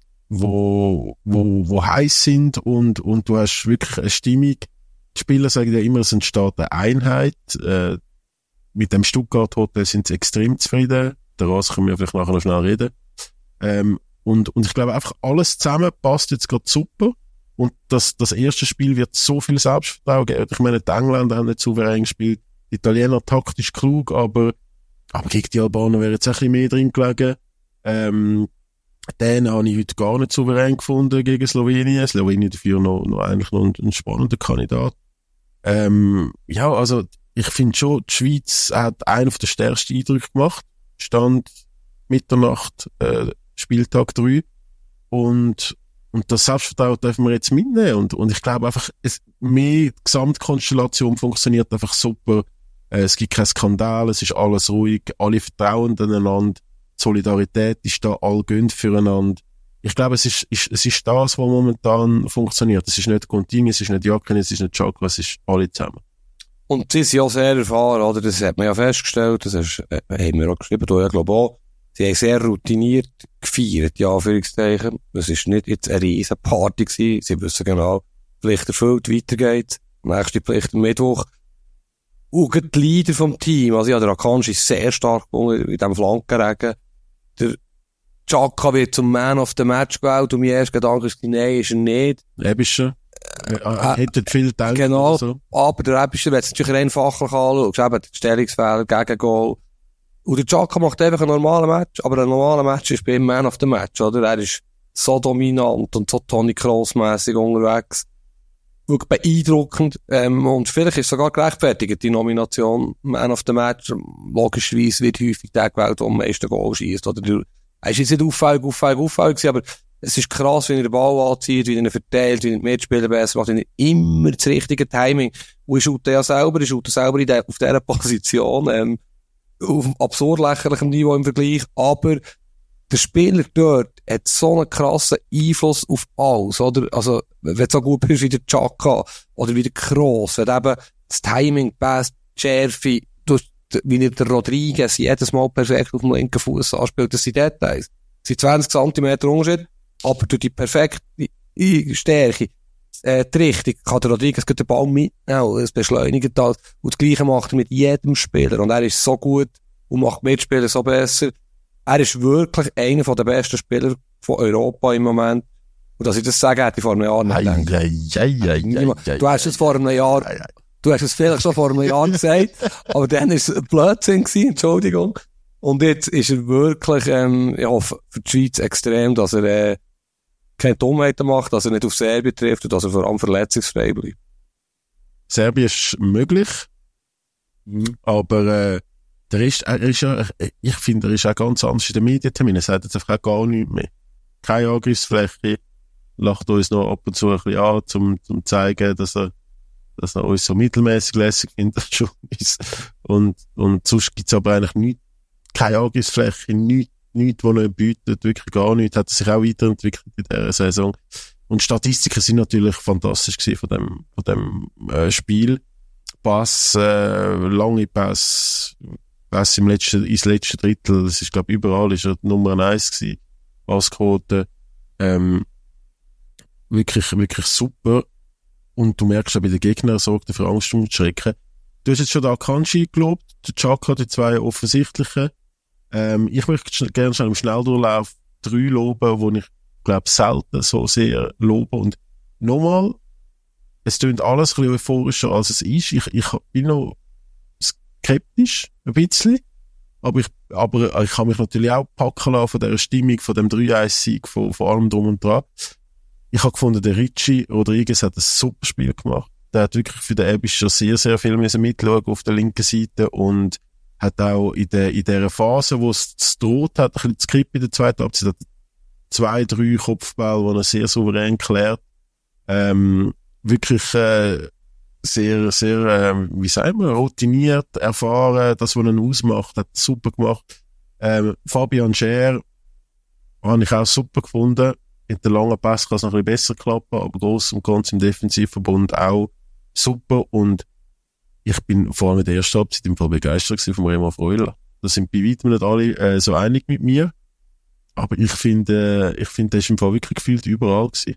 wo, wo, wo heiß sind und, und du hast wirklich eine Stimmung. Die Spieler sagen ja immer, es entsteht eine Einheit. Äh, mit dem Stuttgart Hotel sind sie extrem zufrieden. Daraus können wir vielleicht nachher noch schnell reden. Ähm, und, und ich glaube einfach, alles zusammen passt jetzt gerade super. Und das, das erste Spiel wird so viel Selbstvertrauen geben. Ich meine, die Engländer haben nicht souverän gespielt. Die Italiener taktisch klug, aber, aber gegen die Albaner wäre jetzt ein bisschen mehr drin gelegen. Ähm, den habe ich heute gar nicht souverän gefunden gegen Slowenien. Slowenien dafür noch, noch eigentlich noch ein, ein spannender Kandidat. Ähm, ja, also, ich finde schon, die Schweiz hat einen der stärksten Eindrücke gemacht. Stand Mitternacht, äh, Spieltag drei. Und, und das Selbstvertrauen dürfen wir jetzt mitnehmen. Und, und ich glaube einfach, es, mehr die Gesamtkonstellation funktioniert einfach super. Äh, es gibt keinen Skandal, es ist alles ruhig, alle vertrauen einander. Die Solidarität ist da, alle gehen füreinander. Ich glaube, es ist, ist, es ist das, was momentan funktioniert. Es ist nicht Contini, es ist nicht Yakin, es ist nicht Xhaka, es ist alle zusammen. Und sie sind ja sehr erfahren, oder? Das hat man ja festgestellt, das ist, äh, haben wir auch geschrieben, du ja, glaube ich auch. Sie haben sehr routiniert gefeiert, ja, Anführungszeichen. Es ist nicht jetzt eine riesen Party gewesen. Sie wissen genau, Pflicht erfüllt, weiter geht's. Nächste Pflicht am Mittwoch. Und die Leader vom Team, also ja, der Akanji ist sehr stark in diesem Flankenregen. Der Xhaka wird zum Man of the Match gewählt und mein erster Gedanke ist, nein, ist er nicht. Ebischer. Äh, äh, hätte viel gedacht. Genau. So. Aber der Ebischer, wenn du es natürlich rein fachlich anschaust, eben der Stellungsfehler, Gegengol. Und der Xhaka macht einfach einen normalen Match, aber ein normaler Match ist bei ihm Man of the Match, oder? Er ist so dominant und so Toni Kroos-mässig unterwegs. Wirklich beeindruckend, ähm, und vielleicht ist sogar gerechtfertigt, die Nomination Man of the Match. Logischerweise wird häufig der gewählt, der am meisten Goal schießt, oder? Der, er ist jetzt nicht auffällig, auffällig, auffällig gewesen, aber es ist krass, wie er den Ball anzieht, wie er ihn verteilt, wie er die Mitspieler besser macht, wie er immer das richtige Timing. Und ich schaute ja selber, ich schaute selber in der, auf dieser Position, ähm, auf absurd lächerlichem Niveau im Vergleich, aber der Spieler dort hat so einen krassen Einfluss auf alles, oder? Also, wenn du so gut bist wie der Xhaka oder wie der Kroos, wenn eben das Timing passt, die Schärfe, du, wie der Rodriguez jedes Mal perfekt auf dem linken Fuß anspielt, das sind Details. Das sind zwanzig Zentimeter Unterschied, aber durch die perfekte Stärke, äh, die Richtung, kann der Rodriguez den Ball mitnehmen, es beschleunigt das, und das Gleiche macht er mit jedem Spieler, und er ist so gut und macht Mitspieler so besser. Er ist wirklich einer der besten Spieler von Europa im Moment. Und dass ich das sage, hätte ich vor einem Jahr nicht gedacht. Ei, ei, ei, ei, ei, Du hast es vor einem Jahr, ei, ei. du hast es vielleicht schon vor einem Jahr gesagt, aber dann war es ein Blödsinn gewesen, Entschuldigung. Und jetzt ist er wirklich, ähm, ich hoffe, für die Schweiz extrem, dass er, äh, keine Dummheiten macht, dass er nicht auf Serbien trifft und dass er vor allem verletzungsfrei bleibt. Serbien ist möglich, Mhm. aber äh, der ist, er ist ja, ich finde, er ist auch ganz anders in den Medienterminen. Er sagt jetzt einfach auch gar nichts mehr. Keine Angriffsfläche, lacht uns noch ab und zu ein bisschen an, um zu zeigen, dass er, dass er uns so mittelmäßig lässig findet schon ist. Und, und sonst gibt's aber eigentlich nichts, keine Angriffsfläche, nichts, nichts, was er bietet, wirklich gar nichts. Hat er sich auch weiterentwickelt in dieser Saison. Und Statistiken sind natürlich fantastisch gewesen von dem, von dem äh, Spiel. Pass, äh, lange Pass, Pass im letzten, ins letzte Drittel, das ist, glaube ich, überall ist er Nummer eins gewesen. Passquote, ähm, wirklich, wirklich super. Und du merkst auch bei den Gegnern, sorgt er für Angst und Schrecken. Du hast jetzt schon den Akanji gelobt, der Xhaka, die zwei offensichtlichen. Ähm, ich möchte gerne schnell im Schnelldurchlauf drei loben, wo ich, glaube selten so sehr lobe. Und nochmal, es tönt alles ein bisschen euphorischer, als es ist. Ich, ich bin noch skeptisch, ein bisschen. Aber ich, aber ich kann mich natürlich auch packen lassen von dieser Stimmung, von dem drei eins Sieg, von, von allem drum und dran. Ich habe gefunden, der Richie Rodriguez hat ein super Spiel gemacht. Der hat wirklich für den Ebisch schon sehr, sehr viel müssen mitschauen auf der linken Seite und hat auch in der, in dieser Phase, wo es droht hat, ein bisschen zu kippen in der zweiten Halbzeit, hat zwei, drei Kopfbälle, die er sehr souverän klärt. Ähm, wirklich, äh, sehr, sehr, äh, wie sagen wir, routiniert, erfahren, das, was ihn ausmacht, hat super gemacht. Ähm, Fabian Schär habe ich auch super gefunden. In der langen Pass kann es noch ein bisschen besser klappen, aber gross und ganz im Defensivverbund auch super. Und ich bin vor allem in der ersten Halbzeit im Fall begeistert gewesen von Remo Freuler. Da sind bei weitem nicht alle äh, so einig mit mir. Aber ich finde, äh, ich finde, der ist im Fall wirklich gefühlt überall gewesen.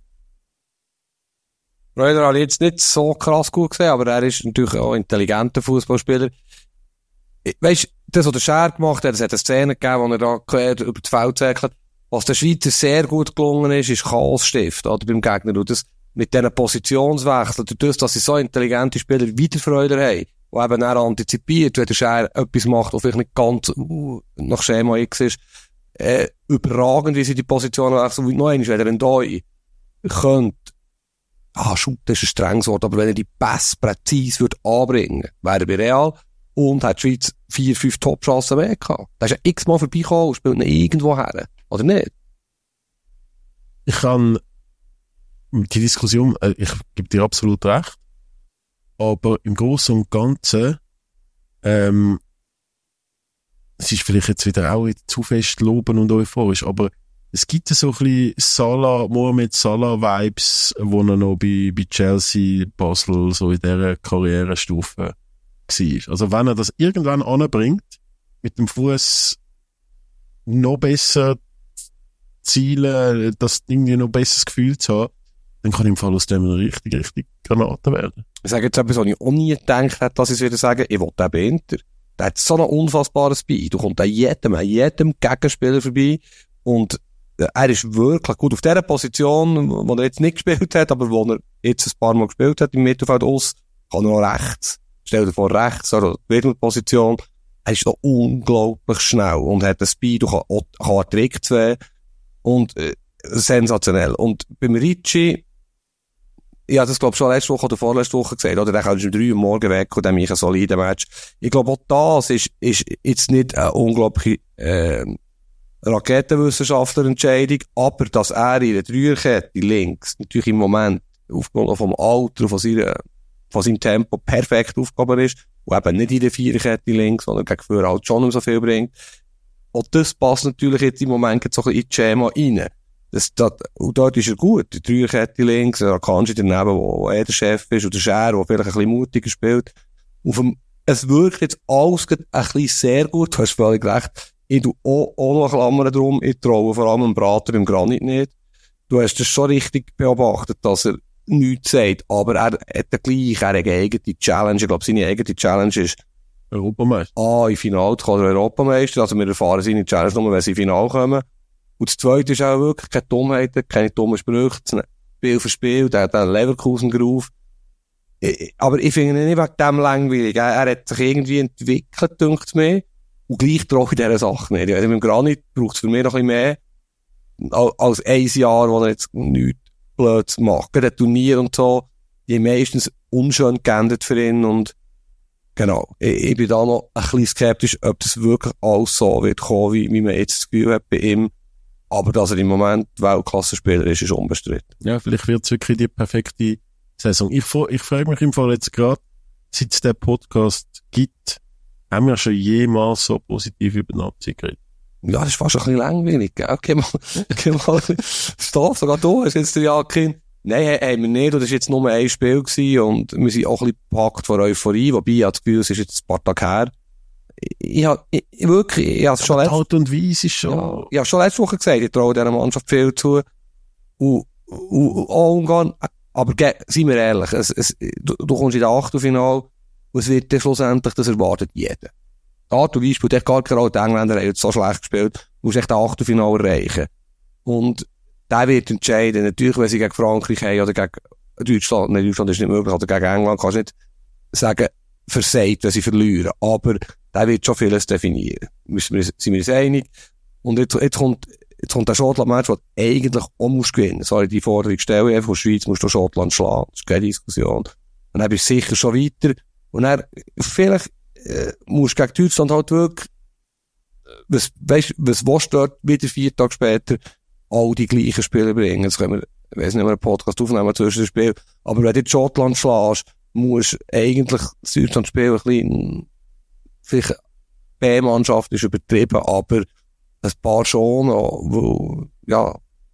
Freuler habe ich jetzt nicht so krass gut gesehen, aber er ist natürlich auch ein intelligenter Fußballspieler. Weisst, das, was der Schär gemacht hat, es hat eine Szene gegeben, wo er da quer über die Feld zäkelt. Was der Schweizer sehr gut gelungen ist, ist Chaos stiften, oder, beim Gegner. Und das, mit diesen Positionswechseln, durch das, dass sie so intelligente Spieler wieder Freude haben, die eben dann antizipiert, wenn der Schär etwas macht, was vielleicht nicht ganz uh, nach Schema X ist, äh, überragend, wie sie die Positionen wechseln. Und noch einmal, wenn er einen Doi könnte, ah, shoot, das ist ein strenges Wort, aber wenn er die Pässe präzise würde anbringen, wäre er bei Real und hat die Schweiz vier, fünf Top-Chancen mehr gehabt. Da ist ja x-mal vorbeigekommen und spielt ihn irgendwo her. Oder nicht? Ich kann die Diskussion, äh, ich gebe dir absolut recht, aber im Großen und Ganzen, ähm, es ist vielleicht jetzt wieder auch zu fest loben und euphorisch, aber es gibt so ein bisschen Salah, Mohamed Salah-Vibes, wo er noch bei, bei Chelsea, Basel, so in dieser Karrierestufe war. Also wenn er das irgendwann anbringt, mit dem Fuß noch besser zielen, das irgendwie noch besseres Gefühl zu haben, dann kann im Fall aus dem eine richtig, richtig Granate werden. Ich sage jetzt etwas, was ich auch nie gedacht hätte, dass ich es wieder sage. Ich will den bei Inter. Der hat so einen unfassbaren Speed. Du kommst an jedem, an jedem Gegenspieler vorbei. Und er ist wirklich gut auf dieser Position, wo er jetzt nicht gespielt hat, aber wo er jetzt ein paar Mal gespielt hat, im Mittelfeld aus, kann er noch rechts. Stell dir vor, rechts, oder Mittelposition. Er ist noch unglaublich schnell und hat den Speed, du kann, kann einen Trick zwei. Und, äh, sensationell. Und beim Ricci, ich habe das, glaube ich, schon letzte Woche oder vorletzte Woche gesagt, oder? Der kann um drei Uhr morgen weg und dann mache ich einen soliden Match. Ich glaube, auch das ist, ist jetzt nicht eine unglaubliche, äh, Raketenwissenschaftler-Entscheidung, aber dass er in der Dreierkette links natürlich im Moment aufgrund vom Alter und von, seiner, von seinem Tempo perfekt aufgehoben ist und eben nicht in der Viererkette links, sondern gegen Führer halt schon so viel bringt. Und das passt natürlich jetzt im Moment so ein bisschen in das Schema rein. Das, das, und dort ist er gut. Die Dreierkette links, der Akanji daneben, wo, wo er der Chef ist, und der Schär, der vielleicht ein bisschen mutiger spielt. Auf dem, es wirkt jetzt alles ein bisschen sehr gut, du hast völlig recht. Ich tue auch, auch noch Klammern drum, ich traue vor allem dem Brater im Granit nicht. Du hast das schon richtig beobachtet, dass er nichts sagt, aber er hat gleich, er hat eine eigene Challenge. Ich glaube, seine eigene Challenge ist, Europameister. Ah, im Finale kann er Europameister, also wir erfahren seine Challenge nur, wenn sie im Finale kommen. Und das Zweite ist auch wirklich keine Dummheiten, keine dummen Sprüche, Spiel für Spiel, der hat einen Leverkusen-Groove. Aber ich finde ihn nicht wegen dem langweilig. Er, er hat sich irgendwie entwickelt, denkt mir. Und gleich traue ich dieser Sache nicht. Also mit dem Granit braucht es für mich noch ein bisschen mehr als ein Jahr, wo er jetzt nichts Blöds macht. Der Turnier und so, die meistens unschön geendet für ihn. Und genau, ich, ich bin da noch ein bisschen skeptisch, ob das wirklich alles so wird kommen, wie, wie man jetzt das Gefühl hat bei ihm. Aber dass er im Moment Weltklasse-Spieler ist, ist unbestritten. Ja, vielleicht wird es wirklich die perfekte Saison. Ich, ich frage mich im Fall jetzt gerade, seit es den Podcast gibt, haben wir schon jemals so positiv über den Abzug geredet? Ja, das ist fast ein bisschen langweilig, gell? Okay, mal, okay, mal, Stoff, sogar du hast jetzt der Jakin. Nein, haben wir nicht, und das war jetzt nur ein Spiel gewesen, und wir sind auch ein bisschen gepackt von Euphorie, wobei ich habe das Gefühl, es ist jetzt ein paar Tage her. Ich, ich habe, ich, wirklich, ich habe es schon letzte, Art und Weise ist schon, ja, ich habe schon letzte Woche gesagt, ich traue dieser Mannschaft viel zu, und, und, und auch Ungarn. Aber ge- seien wir ehrlich, es, es, du, du kommst in das Achtelfinale und es wird dann schlussendlich, das erwartet jeder. Die Art und Weise spielt echt gar keine Rolle. Die Engländer haben jetzt so schlecht gespielt, du musst echt das Achtelfinale erreichen. Und der wird entscheiden. Natürlich, wenn sie gegen Frankreich haben oder gegen Deutschland, nein, Deutschland ist nicht möglich, oder gegen England, kannst du nicht sagen, versagt, wenn sie verlieren. Aber der wird schon vieles definieren. Müssen wir, sind wir uns einig. Und jetzt, jetzt kommt, Jetzt kommt der Schottland-Match, wo du eigentlich auch musst gewinnen. Sorry, die Forderung stelle ich, von der Schweiz musst du Schottland schlagen. Das ist keine Diskussion. Und dann bist du sicher schon weiter. Und dann, vielleicht, äh, musst du gegen Deutschland halt wirklich, was, weisst, was willst du dort wieder vier Tage später all die gleichen Spiele bringen? Jetzt können wir, ich weiss nicht, mehr einen Podcast aufnehmen zwischen den Spielen. Aber wenn du jetzt Schottland schlägst, musst du eigentlich das Deutschland-Spiel ein bisschen, vielleicht, B-Mannschaft ist übertrieben, aber ein paar schon, wo, ja,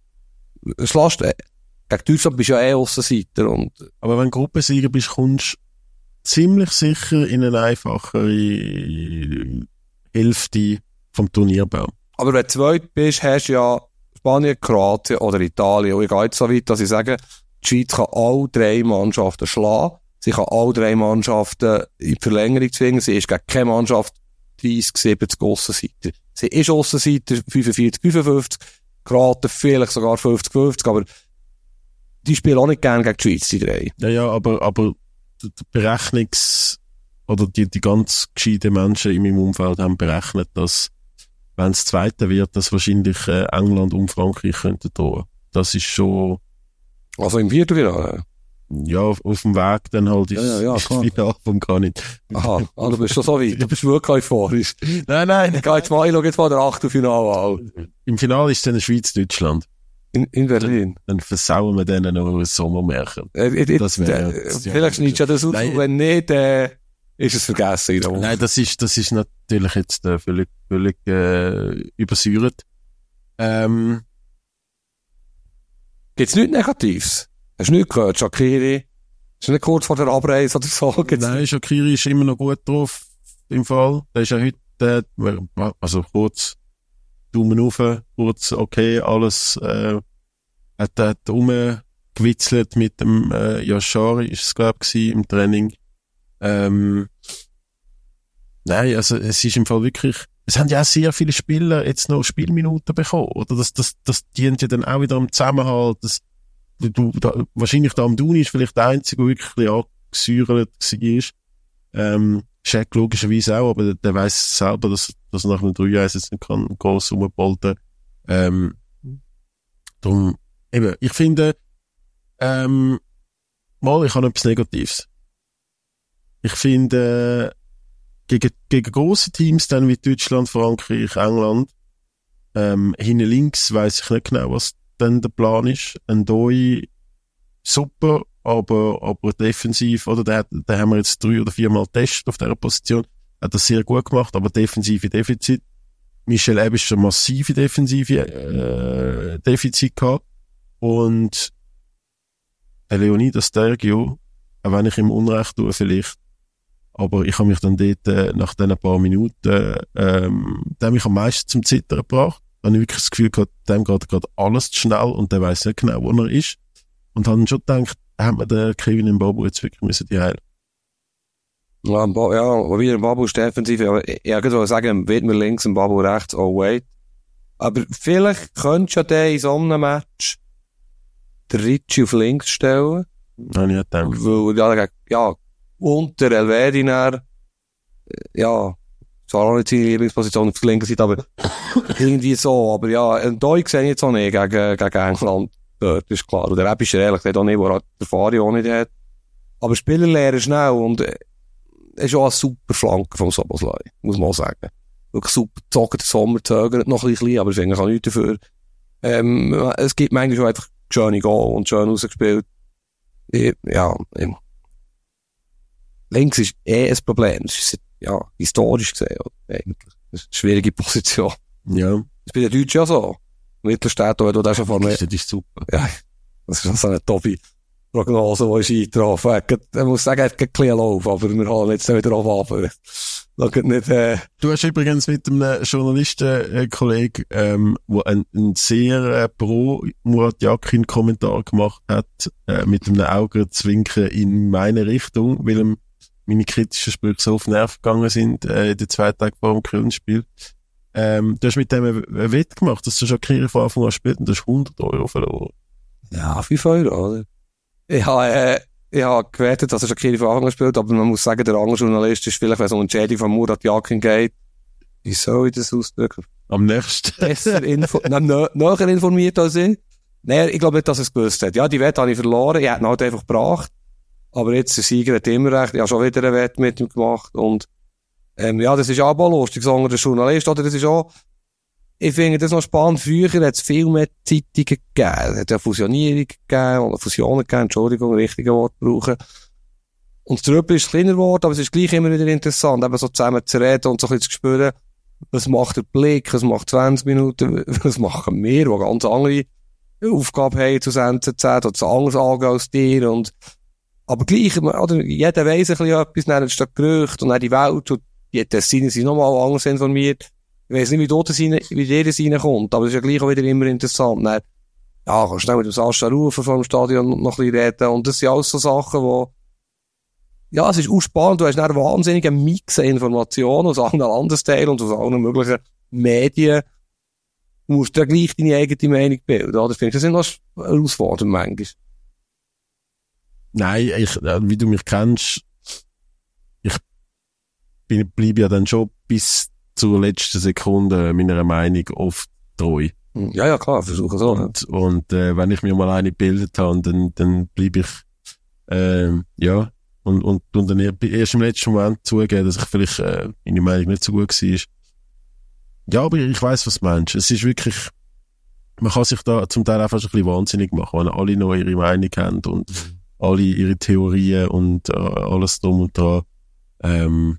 es lässt, äh, gegen Deutschland bist du ja eh Aussenseiter und. Aber wenn du Gruppensieger bist, kommst du ziemlich sicher in eine einfachere Hälfte vom Turnierbaum. Aber wenn du zweit bist, hast du ja Spanien, Kroatien oder Italien. Und ich gehe jetzt so weit, dass ich sage, die Schweiz kann alle drei Mannschaften schlagen. Sie kann alle drei Mannschaften in die Verlängerung zwingen. Sie ist gegen keine Mannschaft dreißig, siebzig Aussenseiter. Sie ist Aussenseiter fünfundvierzig, fünfundfünfzig, Kroaten vielleicht sogar fünfzig, fünfzig, aber die spielen auch nicht gerne gegen die Schweiz, die drei. Ja, ja, aber, aber die Berechnungs- oder die, die ganz gescheiten Menschen in meinem Umfeld haben berechnet, dass, wenn es Zweite wird, dass wahrscheinlich äh, England und Frankreich könnten drohen. Das ist schon... Also im Viertelfinale? Ja, auf, auf dem Weg dann halt ist, ja, ja, ja, ist das Finale vom Granit. Aha, ah, du bist schon so weit. Du bist wirklich euphorisch. Nein, nein. Ich geh jetzt mal, ich schau jetzt mal der Achtelfinale an. Im Finale ist dann Schweiz-Deutschland. In, in Berlin. Dann, dann versauen wir denen noch ein Sommermärchen. Äh, äh, Das wäre... äh, vielleicht schneidest du das aus, Nein. wenn nicht, äh, ist es vergessen. Nein, das ist, das ist natürlich jetzt äh, völlig, völlig äh, übersäuert. Ähm, Gibt's nichts Negatives? Hast du nichts gehört, Shaqiri? Ist nicht kurz vor der Abreise oder so? Gibt's Nein, Shaqiri ist immer noch gut drauf im Fall. Der ist ja heute, äh, also kurz Daumen rauf, kurz okay, alles äh, hat, hat rumgewitzelt mit dem äh, Yashari, ist es glaube ich im Training. Ähm, nein, also es ist im Fall wirklich, es haben ja auch sehr viele Spieler jetzt noch Spielminuten bekommen, oder? Das, das, das dient ja dann auch wieder am Zusammenhalt. Das, du, da, wahrscheinlich da am Duni ist vielleicht der Einzige, der wirklich ein bisschen angesäuert war. Ähm, Shaq logischerweise auch, aber der, der weiss selber, dass, dass er nach einem drei eins jetzt nicht kann, gross rumbolten. Ähm, darum, eben, ich finde, ähm, mal, ich habe etwas Negatives. Ich finde, äh, gegen, gegen grosse Teams, dann wie Deutschland, Frankreich, England, ähm, hinten links weiss ich nicht genau, was dann der Plan ist. Ein Doi, super, aber, aber defensiv, oder, der, der haben wir jetzt drei oder viermal getestet auf dieser Position, hat das sehr gut gemacht, aber defensive Defizit. Michel Ebb ist schon massive defensive, äh, Defizit gehabt. Und der Leonidas Tergio, auch wenn ich ihm Unrecht tue vielleicht, aber ich habe mich dann dort, äh, nach diesen paar Minuten, ähm, der hat mich am meisten zum Zittern gebracht. Da habe ich wirklich das Gefühl gehabt, dem geht gerade alles zu schnell und der weiss nicht genau, wo er ist. Und habe dann schon gedacht, hat man den Kevin Mbabu jetzt wirklich müssen die heilen. Ja, Mba- ja, wobei der Mbabu ist defensiv, aber ich, ich würde sagen, wird mir links, Mbabu rechts, oh wait. Aber vielleicht könntest du ja den in so einem Match den Ricci auf links stellen. Habe ich nicht gedacht. Weil, ja, ja, und der Elvedi ja, zwar auch nicht seine Lieblingsposition auf der linken Seite, aber irgendwie so. Aber ja, und da sehe ich jetzt auch nicht gegen, gegen England. Dort ist klar. Und der Reb ist ehrlich, der auch nicht, wo er die Erfahrung auch nicht hat. Aber Spieler lernen schnell und er ist auch ein super Flanker vom Szoboszlai, muss man auch sagen. Wirklich super gezogen, der Sommer zögert noch ein bisschen, aber ich finde, ich kann nichts dafür. Ähm, es gibt manchmal schon einfach schöne Goal und schön rausgespielt. Ich, ja, ähm, links ist eh ein Problem. Das ist, ja, historisch gesehen, eigentlich. Das ist eine schwierige Position. Ja. Das ist bei den Deutschen ja so. Mittelstädt, wo du schon vor mir. Das ist super. Ja, das ist so eine toppe Prognose, die ist eingetroffen. Ich muss sagen, er hat ein bisschen Lauf, aber wir holen jetzt wieder auf ab. Nicht, äh... Du hast übrigens mit einem Journalisten-Kollegen, ähm, der einen, einen sehr äh, pro Murat Yakin Kommentar gemacht hat, äh, mit einem Augenzwinkern in meine Richtung, weil ihm meine kritischen Sprüche so auf den Nerv gegangen sind, äh, in den zwei Tagen vor dem Köln-Spiel. Ähm, du hast mit dem einen Wett gemacht, dass du Shaqiri von Anfang an spielt und du hast hundert Euro verloren. Ja, fünf Euro, oder? Ich habe, äh, ich habe gewettet, dass er Shaqiri von Anfang an spielt, aber man muss sagen, der andere Journalist ist vielleicht, wenn es um Entscheidung von Murat Yakin geht, wie soll ich das ausdrücken? Am nächsten. Besser info nein, nö, näher informiert als ich. Nein, ich glaube nicht, dass er es gewusst hat. Ja, die Wette habe ich verloren, ich hätte ihn halt einfach gebracht. Aber jetzt, der Sieger hat immer recht, ich habe schon wieder eine Wette mit ihm gemacht und ähm, ja, das ist auch mal lustig, sagen der Journalist, oder das ist auch, ich finde das noch spannend, früher hat es viel mehr Zeitungen gegeben, es hat ja Fusionierungen gegeben, oder Fusionen gegeben, Entschuldigung, richtige Wort brauchen. Und das Trüppel ist kleiner geworden, aber es ist gleich immer wieder interessant, eben so zusammen zu reden und so ein bisschen zu spüren, was macht der Blick, was macht zwanzig Minuten, was machen wir, die ganz andere Aufgaben haben zu N Z Z, oder zu anders angehen als dir, und aber gleich, oder, jeder weiss ein bisschen etwas, dann ist das Gerücht, und dann die Welt, und die Tessiner sind nochmal anders informiert. Ich weiss nicht, wie dort das rein, wie der das reinkommt, aber es ist ja gleich auch wieder immer interessant. Dann, ja, kannst du schnell mit dem Sascha rufen vor dem Stadion noch ein bisschen reden, und das sind alles so Sachen, wo, ja, es ist auch spannend, du hast einen wahnsinnigen Mix an Informationen aus allen Landesteilen und aus allen möglichen Medien. Du musst ja gleich deine eigene Meinung bilden, oder? Ich finde, das sind noch herausfordernd manchmal. Nein, ich, wie du mich kennst, ich bin, bleibe ja dann schon bis zur letzten Sekunde meiner Meinung oft treu. Ja, ja, klar, versuche so. Und, ja. und äh, wenn ich mir mal eine gebildet habe, dann, dann bleibe ich, äh, ja, und, und, und dann erst im letzten Moment zugeben, dass ich vielleicht äh, meine Meinung nicht so gut war. Ja, aber ich weiss, was du meinst. Es ist wirklich, man kann sich da zum Teil einfach ein bisschen wahnsinnig machen, wenn alle noch ihre Meinung haben und mhm. alle ihre Theorien und äh, alles drum und dran. Ähm,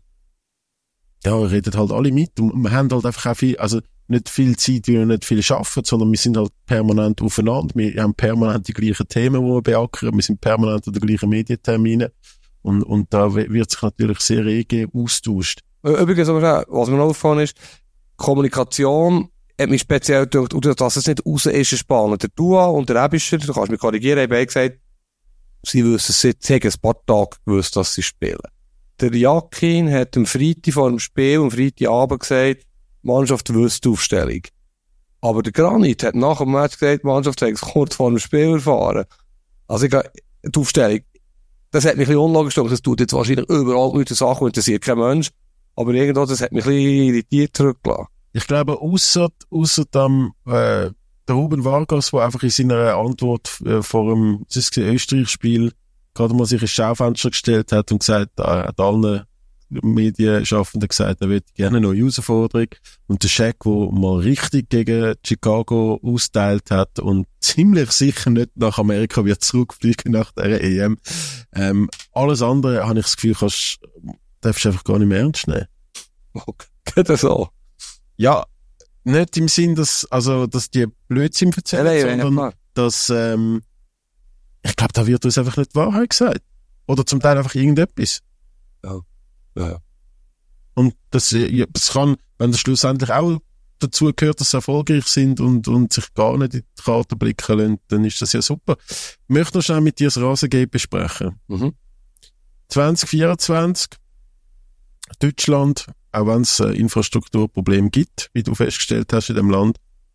ja, redet halt alle mit. Und wir haben halt einfach auch viel, also nicht viel Zeit, weil wir nicht viel arbeiten, sondern wir sind halt permanent aufeinander. Wir haben permanent die gleichen Themen, die wir beackern. Wir sind permanent an den gleichen Medienterminen. Und, und da wird sich natürlich sehr rege austauscht. Übrigens, was mir noch aufgefallen ist, Kommunikation hat mich speziell durch, dass es nicht raus ist, spannend. Der Dua und der Ebischer, du kannst mich korrigieren, haben beide gesagt, sie wissen, sie haben ein paar Tage gewusst, dass sie spielen. Der Yakin hat am Freitag vor dem Spiel, am Freitagabend gesagt, die Mannschaft wüsste die Aufstellung. Aber der Granit hat nach dem Match gesagt, die Mannschaft hat es kurz vor dem Spiel erfahren. Also ich glaube, die Aufstellung, das hat mich ein bisschen unlogisch gemacht. Das tut jetzt wahrscheinlich überall mit der Sache, interessiert kein Mensch. Aber irgendwo, das hat mich ein bisschen irritiert zurückgelassen. Ich glaube, ausser, ausser dem, äh, der Ruben Vargas, der einfach in seiner Antwort äh, vor dem Österreich-Spiel gerade mal sich ins Schaufenster gestellt hat und gesagt, er hat allen Medienschaffenden gesagt, er würde gerne eine neue Herausforderung. Und der Shaq, der mal richtig gegen Chicago austeilt hat und ziemlich sicher nicht nach Amerika wird zurückfliegen nach der E M. Ähm, alles andere, habe ich das Gefühl, kannst, darfst du einfach gar nicht mehr ernst nehmen. Okay. Geht das so? Ja, nicht im Sinn, dass, also, dass die Blödsinn erzählen, ja, ja, sondern, ja, dass, ähm, ich glaube, da wird uns einfach nicht die Wahrheit gesagt. Oder zum Teil einfach irgendetwas. Ja. Ja, ja. Und das, ja, das kann, wenn das schlussendlich auch dazu gehört, dass sie erfolgreich sind und, und sich gar nicht in die Karte blicken lassen, dann ist das ja super. Ich möchte noch schnell mit dir das Rasengate besprechen. Mhm. zwanzig vierundzwanzig, Deutschland, auch wenn es äh, Infrastrukturprobleme gibt, wie du festgestellt hast in dem Land,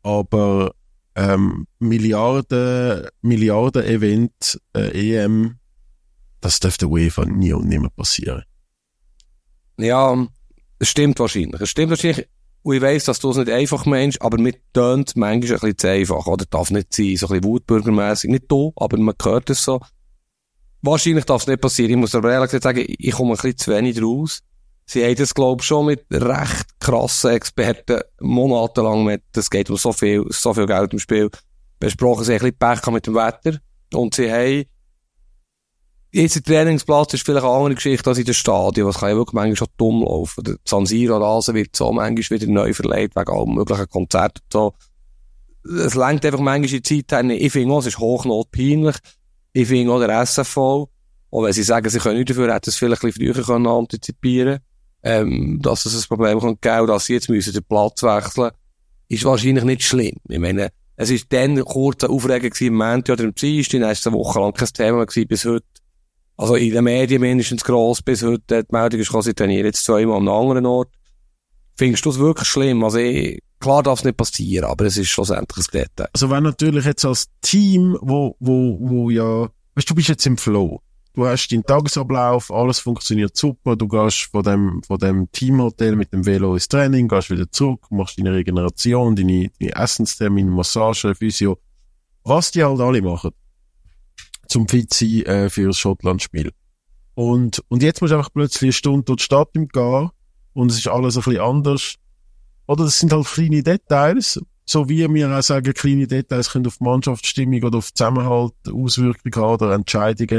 aber ähm, Milliarden, Milliarden-Event, äh, E M, das dürfte UEFA nie und nimmer passieren. Ja, es stimmt wahrscheinlich. Es stimmt wahrscheinlich. Und ich weiss, dass du es nicht einfach meinst, aber mir tönt manchmal ein bisschen zu einfach, oder? Darf nicht sein, so ein bisschen wutbürgermässig. Nicht du, aber man hört es so. Wahrscheinlich darf es nicht passieren. Ich muss aber ehrlich gesagt sagen, ich komme ein bisschen zu wenig draus. Sie haben das, glaube ich, schon mit recht krassen Experten monatelang mit, das geht um so viel, so viel Geld im Spiel, besprochen. Sie haben ein bisschen Pech mit dem Wetter. Und sie haben, jetzt der Trainingsplatz ist vielleicht eine andere Geschichte als in den Stadien. Was kann ja wirklich manchmal schon dumm laufen. Der San Siro-Rasen wird so manchmal wieder neu verlegt, wegen allen möglichen Konzerten und so. Es lenkt einfach manchmal in die Zeit hin. Ich finde auch, es ist hochnotpeinlich. Ich finde auch der S F V, auch wenn sie sagen, sie können nicht dafür, hätten es vielleicht ein bisschen früher können antizipieren, ähm, dass es ein Problem kann geben, dass sie jetzt müssen den Platz wechseln, ist wahrscheinlich nicht schlimm. Ich meine, es ist dann kurz eine Aufregung gewesen, im Montag oder im Dienstag, dann ist es eine Woche lang kein Thema gewesen, bis heute. Also in den Medien mindestens gross, bis heute, die Meldung ist gekommen, sie trainieren jetzt zweimal an einem anderen Ort. Findest du es wirklich schlimm? Also ich, klar darf es nicht passieren, aber es ist schlussendlich ein Detail. Also wenn natürlich jetzt als Team, wo, wo, wo ja, weißt du, du bist jetzt im Flow. Du hast deinen Tagesablauf, alles funktioniert super, du gehst von dem, von dem Teamhotel mit dem Velo ins Training, gehst wieder zurück, machst deine Regeneration, deine, deine Essenstermine, Massage, Physio, was die halt alle machen, zum fit sein, äh, für das Schottland-Spiel. Und, und jetzt musst du einfach plötzlich eine Stunde durch die Stadt im Gehen, und es ist alles ein bisschen anders. Oder das sind halt kleine Details, so wie wir auch sagen, kleine Details können auf die Mannschaftsstimmung oder auf Zusammenhalt Auswirkungen haben oder Entscheidungen.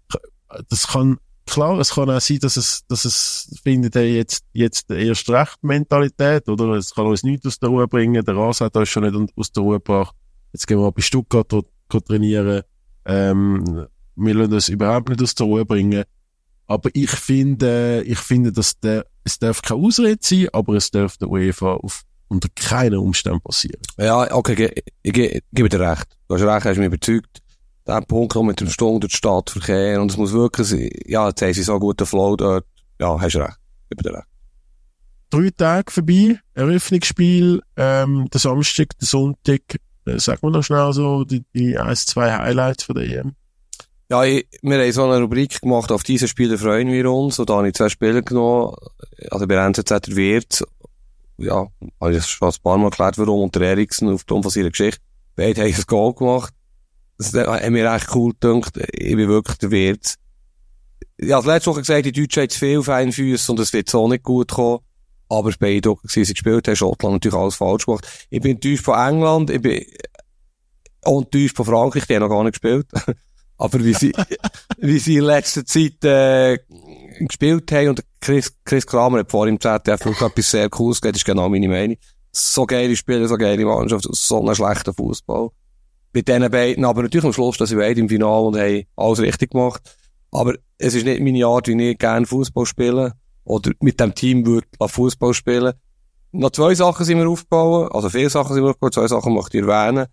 Das kann, klar, es kann auch sein, dass es, dass es findet er jetzt, jetzt erst recht Mentalität, oder? Es kann uns nichts aus der Ruhe bringen. Der Ras hat uns schon nicht aus der Ruhe gebracht. Jetzt gehen wir mal bei Stuttgart trainieren. Ähm, wir lassen uns überhaupt nicht aus der Ruhe bringen. Aber ich finde, ich finde, dass der, es darf keine Ausrede sein, aber es darf der UEFA auf, unter keinen Umständen passieren. Ja, okay, ich, ich, ich gebe dir recht. Du hast recht, hast mich überzeugt. Der Punkt kommt mit dem Sturm durch den Stadtverkehr und es muss wirklich sein, ja, jetzt haben sie so einen guten Flow dort. Ja, hast recht. Ich gebe dir recht. Drei Tage vorbei, Eröffnungsspiel, ähm, der Samstag, der Sonntag. Äh, sag mal noch schnell so die, die eins, zwei Highlights von der E M. Ja, ich, wir haben so eine Rubrik gemacht, auf diese Spiele freuen wir uns. Und da habe ich zwei Spiele genommen. Also bei N Z Z der Wirtz. Ja, habe ich schon ein paar Mal erklärt, warum. Und der Eriksen aufgrund von seiner Geschichte. Beide haben ein Goal gemacht. Das hat mir echt cool gedacht. Ich bin wirklich der Wirtz. Ich habe letzte Woche gesagt, die Deutschen haben zu viel Feinfüsse und es wird so nicht gut kommen. Aber es war beeindruckend, wie sie gespielt haben. Schottland natürlich alles falsch gemacht. Ich bin enttäuscht von England. Ich bin auch enttäuscht von Frankreich. Die haben noch gar nicht gespielt. Aber wie sie, wie sie in letzter Zeit, äh, gespielt haben, und Chris, Chris Kramer hat vorhin im Z D F noch etwas sehr Cooles gesagt, das ist genau meine Meinung. So geile Spieler, so geile Mannschaft, so einen schlechten Fußball. Bei diesen beiden, aber natürlich am Schluss, dass sie beide im Finale und haben alles richtig gemacht. Aber es ist nicht meine Art, wie ich gerne Fußball spiele, oder mit dem Team würde Fußball spielen. Noch zwei Sachen sind wir aufgebaut, also viele Sachen sind wir aufgebaut, zwei Sachen möchte ich erwähnen.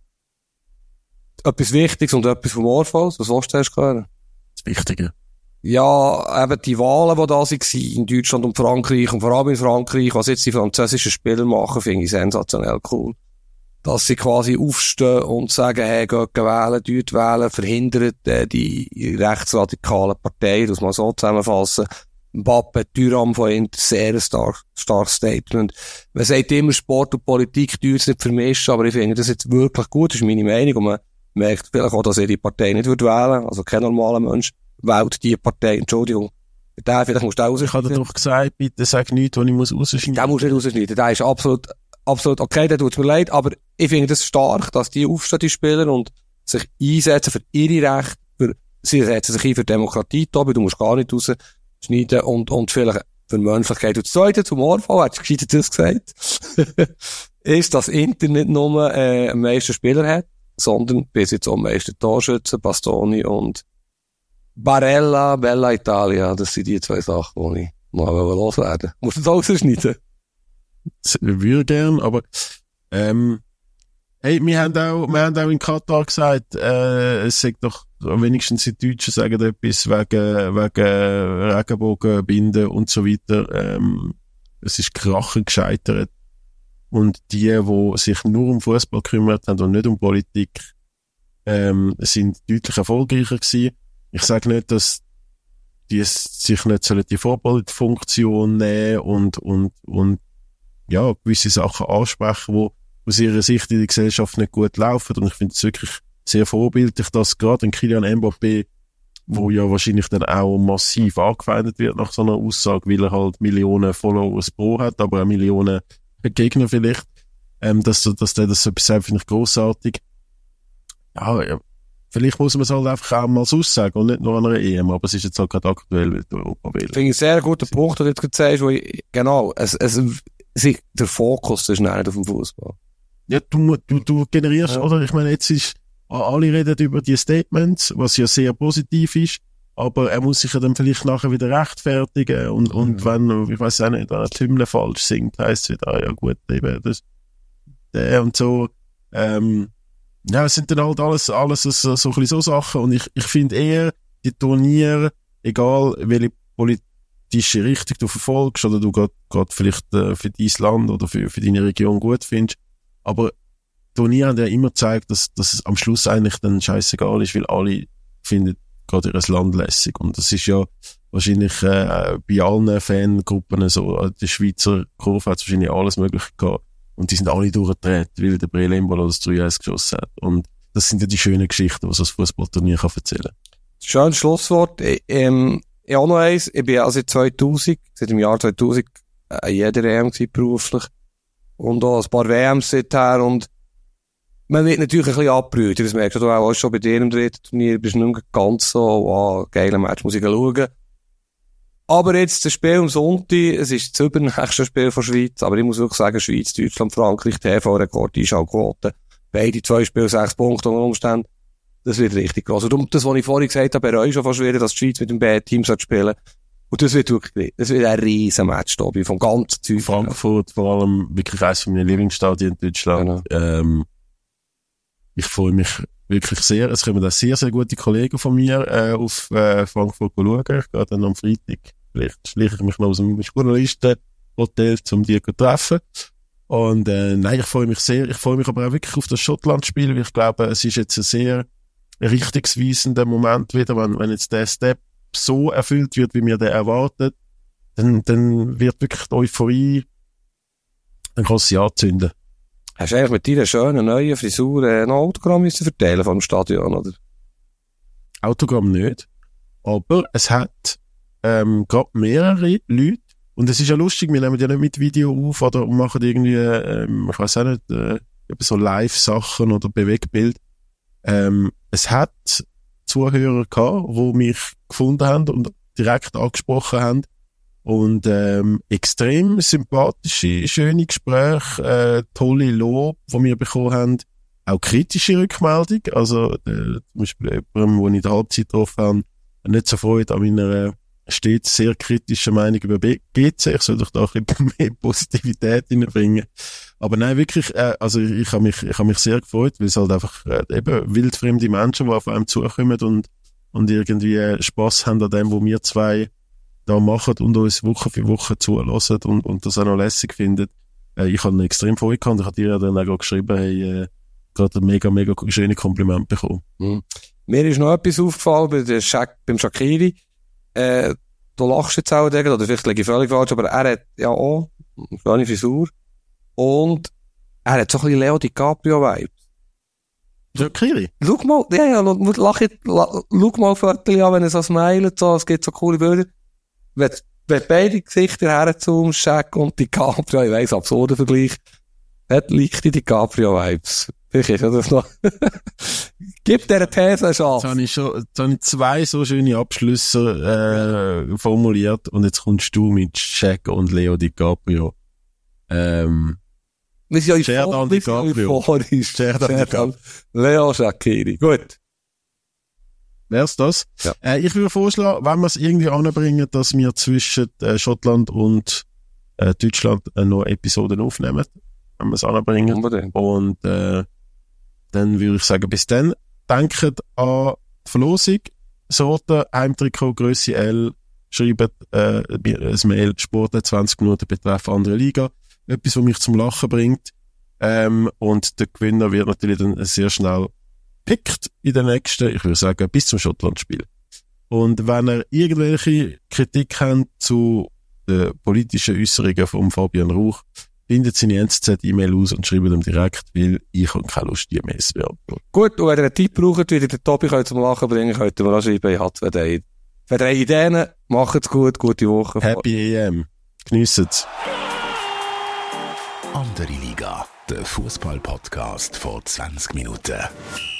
Etwas Wichtiges und etwas humorvolles. Was willst du erst hören? Das Wichtige. Ja, eben die Wahlen, die da waren, in Deutschland und Frankreich, und vor allem in Frankreich, was jetzt die französischen Spieler machen, finde ich sensationell cool. Dass sie quasi aufstehen und sagen, hey, geht wählen, dort wählen, verhindert äh, die rechtsradikalen Parteien, das mal so zusammenfassen. Mbappe, Thuram von ihnen, sehr ein star, starkes Statement. Man sagt immer, Sport und Politik tun es nicht vermischen, aber ich finde das jetzt wirklich gut, das ist meine Meinung, und man merkt vielleicht auch, dass er die Partei nicht würde wählen, also kein normaler Mensch wählt die Partei, Entschuldigung. Der, vielleicht musst du auch rausschneiden. Ich habe dir doch gesagt, bitte sag nichts, was ich muss rausschneiden. Den musst du nicht rausschneiden, der ist absolut, absolut okay, der tut's mir leid, aber ich finde das stark, dass die aufstehen, die Spieler, und sich einsetzen für ihre Rechte, für, sie setzen sich ein für Demokratie, Tobi, du musst gar nicht rausschneiden, und, und vielleicht für Menschlichkeit. Und das Zweite zum Orfall, hat gescheit das gesagt, ist, dass Internet nur, äh, am meisten Spieler hat, sondern bis jetzt am meisten Torschützen, Bastoni und Barella, Bella Italia, das sind die zwei Sachen, die ich noch loswerden. Musst du das auch rausschneiden? Ich würde gern, aber ähm, hey, wir haben auch, wir haben auch in Katar gesagt, äh, es sagt doch wenigstens die Deutschen sagen etwas wegen, wegen Regenbogenbinden und so weiter. Ähm, es ist krachend gescheitert. Und die, die sich nur um Fußball gekümmert haben und nicht um Politik, ähm, sind deutlich erfolgreicher gewesen. Ich sage nicht, dass die sich nicht sollen die Vorbildfunktion nehmen und, und, und, ja, gewisse Sachen ansprechen, die aus ihrer Sicht in der Gesellschaft nicht gut laufen. Und ich finde es wirklich sehr vorbildlich, dass gerade ein Kylian Mbappé, wo ja wahrscheinlich dann auch massiv angefeindet wird nach so einer Aussage, weil er halt Millionen Followers pro hat, aber auch Millionen Gegner vielleicht, ähm, dass, dass der das so etwas sagt, finde ich grossartig. Ja, ja, vielleicht muss man es halt einfach auch mal so sagen und nicht nur an einer E M, aber es ist jetzt halt gerade aktuell, weil die Europa will. Ich finde einen sehr guten Punkt, den du jetzt gerade sagst, wo ich, genau, es, es, sich, der Fokus ist nicht auf dem Fußball. Ja, du, du, du generierst, ja. oder? Ich meine, jetzt ist, alle reden über die Statements, was ja sehr positiv ist, aber er muss sich ja dann vielleicht nachher wieder rechtfertigen und, und mhm. wenn, ich weiß auch nicht, wenn er die Hymne falsch singt, heisst es wieder, ja gut, eben, das, der und so, ähm, ja, es sind dann halt alles, alles so, so, so, so Sachen und ich, ich finde eher, die Turniere, egal welche politische Richtung du verfolgst oder du gerade vielleicht äh, für dein Land oder für, für deine Region gut findest, aber Turniere haben ja immer gezeigt, dass, dass es am Schluss eigentlich dann scheißegal ist, weil alle finden gerade ihr Land lässig. Und das ist ja wahrscheinlich äh, bei allen Fangruppen so, die Schweizer Kurve hat wahrscheinlich alles Mögliche gehabt. Und die sind alle durchgedreht, weil der Breel Embolo das drei eins geschossen hat. Und das sind ja die schönen Geschichten, die so ein Fußballturnier kann erzählen. Schönes Schlusswort. Ich, ähm, ich auch noch eins. Ich bin also seit zweitausend, seit dem Jahr zweitausend, äh, jeder E M gewesen, beruflich. Und auch ein paar W Ms seither. Und man wird natürlich ein bisschen abgebrüht. Das merkst du auch schon bei dir im dritten Turnier. Bist du nicht mehr ganz so, wow, geiler Match, muss ich schauen. Aber jetzt das Spiel am Sonntag, es ist das übernächste Spiel von Schweiz, aber ich muss wirklich sagen, Schweiz, Deutschland, Frankreich, T V-Rekord, Einschaltquote. Beide zwei Spiele, sechs Punkte unter Umständen. Das wird richtig gross. Und das, was ich vorhin gesagt habe, bereue ich schon fast wieder, dass die Schweiz mit dem B-Team spielen. Und das wird wirklich, das wird ein riesen Match, Tobi, vom ganzen Zeug. Frankfurt, vor allem, wirklich eines von meinen Lieblingsstadien in Deutschland. Genau. Ähm, ich freue mich wirklich sehr. Es kommen da sehr, sehr gute Kollegen von mir, äh, auf, äh, Frankfurt schauen. Ich gehe dann am Freitag, vielleicht schleiche ich mich noch aus dem Journalistenhotel, um die zu treffen. Und, äh, nein, ich freue mich sehr. Ich freue mich aber auch wirklich auf das Schottland-Spiel, weil ich glaube, es ist jetzt ein sehr richtungsweisender Moment wieder, wenn, wenn jetzt der Step so erfüllt wird, wie wir den erwartet, dann, dann wird wirklich die Euphorie, dann kann sie anzünden. Hast du eigentlich mit deiner schönen neuen Frisur äh, ein Autogramm müssen verteilen vom Stadion, oder? Autogramm nicht. Aber es hat, ähm, gerade mehrere Leute, und es ist ja lustig, wir nehmen ja nicht mit Video auf oder machen irgendwie, ähm, ich weiss auch nicht, äh, so Live-Sachen oder Bewegbild. Ähm, es hat Zuhörer gehabt, die mich gefunden haben und direkt angesprochen haben. Und ähm, extrem sympathische, schöne Gespräche, äh, tolle Lob, die wir bekommen haben. Auch kritische Rückmeldung. Also äh, zum Beispiel jemandem, den ich in der Halbzeit getroffen habe, nicht so freut an meiner stets sehr kritischen Meinung über G C. Ich soll doch da ein bisschen mehr Positivität reinbringen. Aber nein, wirklich, äh, also ich, ich habe mich, ich habe mich sehr gefreut, weil es halt einfach äh, eben wildfremde Menschen, die auf einem zukommen und, und irgendwie Spass haben an dem, wo wir zwei da machen und uns Woche für Woche zulassen und, und das auch noch lässig finden. Äh, ich habe extrem Freude gehabt. Ich habe dir ja dann auch geschrieben, hey, äh, gerade ein mega, mega schönes Kompliment bekommen. Mhm. Mir ist noch etwas aufgefallen bei der Shak- beim Shaqiri. Äh, du lachst jetzt auch dagegen, oder vielleicht liege ich völlig falsch, aber er hat ja auch eine kleine Frisur. Und er hat so ein bisschen Leo DiCaprio-Vibes. Shaqiri? Schau mal, ja, ja, lach jetzt, la, schau mal Viertel an, wenn er so smilet, so, es gibt so coole Bilder. Wenn, wenn beide Gesichter herzoomen, Shaq und DiCaprio, ich weiss, absurder Vergleich, hat leichte DiCaprio-Vibes. Vielleicht ist das noch. Gib dieser These eine Chance. Jetzt habe ich schon, jetzt habe ich zwei so schöne Abschlüsse, äh, formuliert und jetzt kommst du mit Shaq und Leo DiCaprio. Ähm, Wir sind ja Sherdan DiCaprio. Sherdan DiCaprio. Leo Shaqiri. Gut. Wär's das? Ja. Äh, ich würde vorschlagen, wenn wir es irgendwie anbringen, dass wir zwischen äh, Schottland und äh, Deutschland äh, noch Episoden aufnehmen. Wenn wir es anbringen. Unbedingt. Und äh, dann würde ich sagen, bis dann. Denkt an die Verlosung. Sorte, Heimtrikot, Grösse L. Schreibt äh, ein Mail, Sport zwanzig Minuten betreff andere Liga. etwas, was mich zum Lachen bringt. Ähm, und der Gewinner wird natürlich dann sehr schnell pickt in den nächsten, ich würde sagen, bis zum Schottland-Spiel. Und wenn ihr irgendwelche Kritik habt zu den politischen Äußerungen von Fabian Rauch, findet seine N Z Z-E-Mail aus und schreibt ihm direkt, weil ich habe keine Lust, die Mails zu beantworten. Gut, und wenn ihr einen Tipp braucht, wie ihr den Tobi zum Lachen bringen könnt, könnt ihr mir auch schreiben, ich habe Ideen. Wenn ihr Ideen, macht's gut, gute Woche. Happy E M. Geniessen's. Andere Liga, der Fußball-Podcast vor zwanzig Minuten.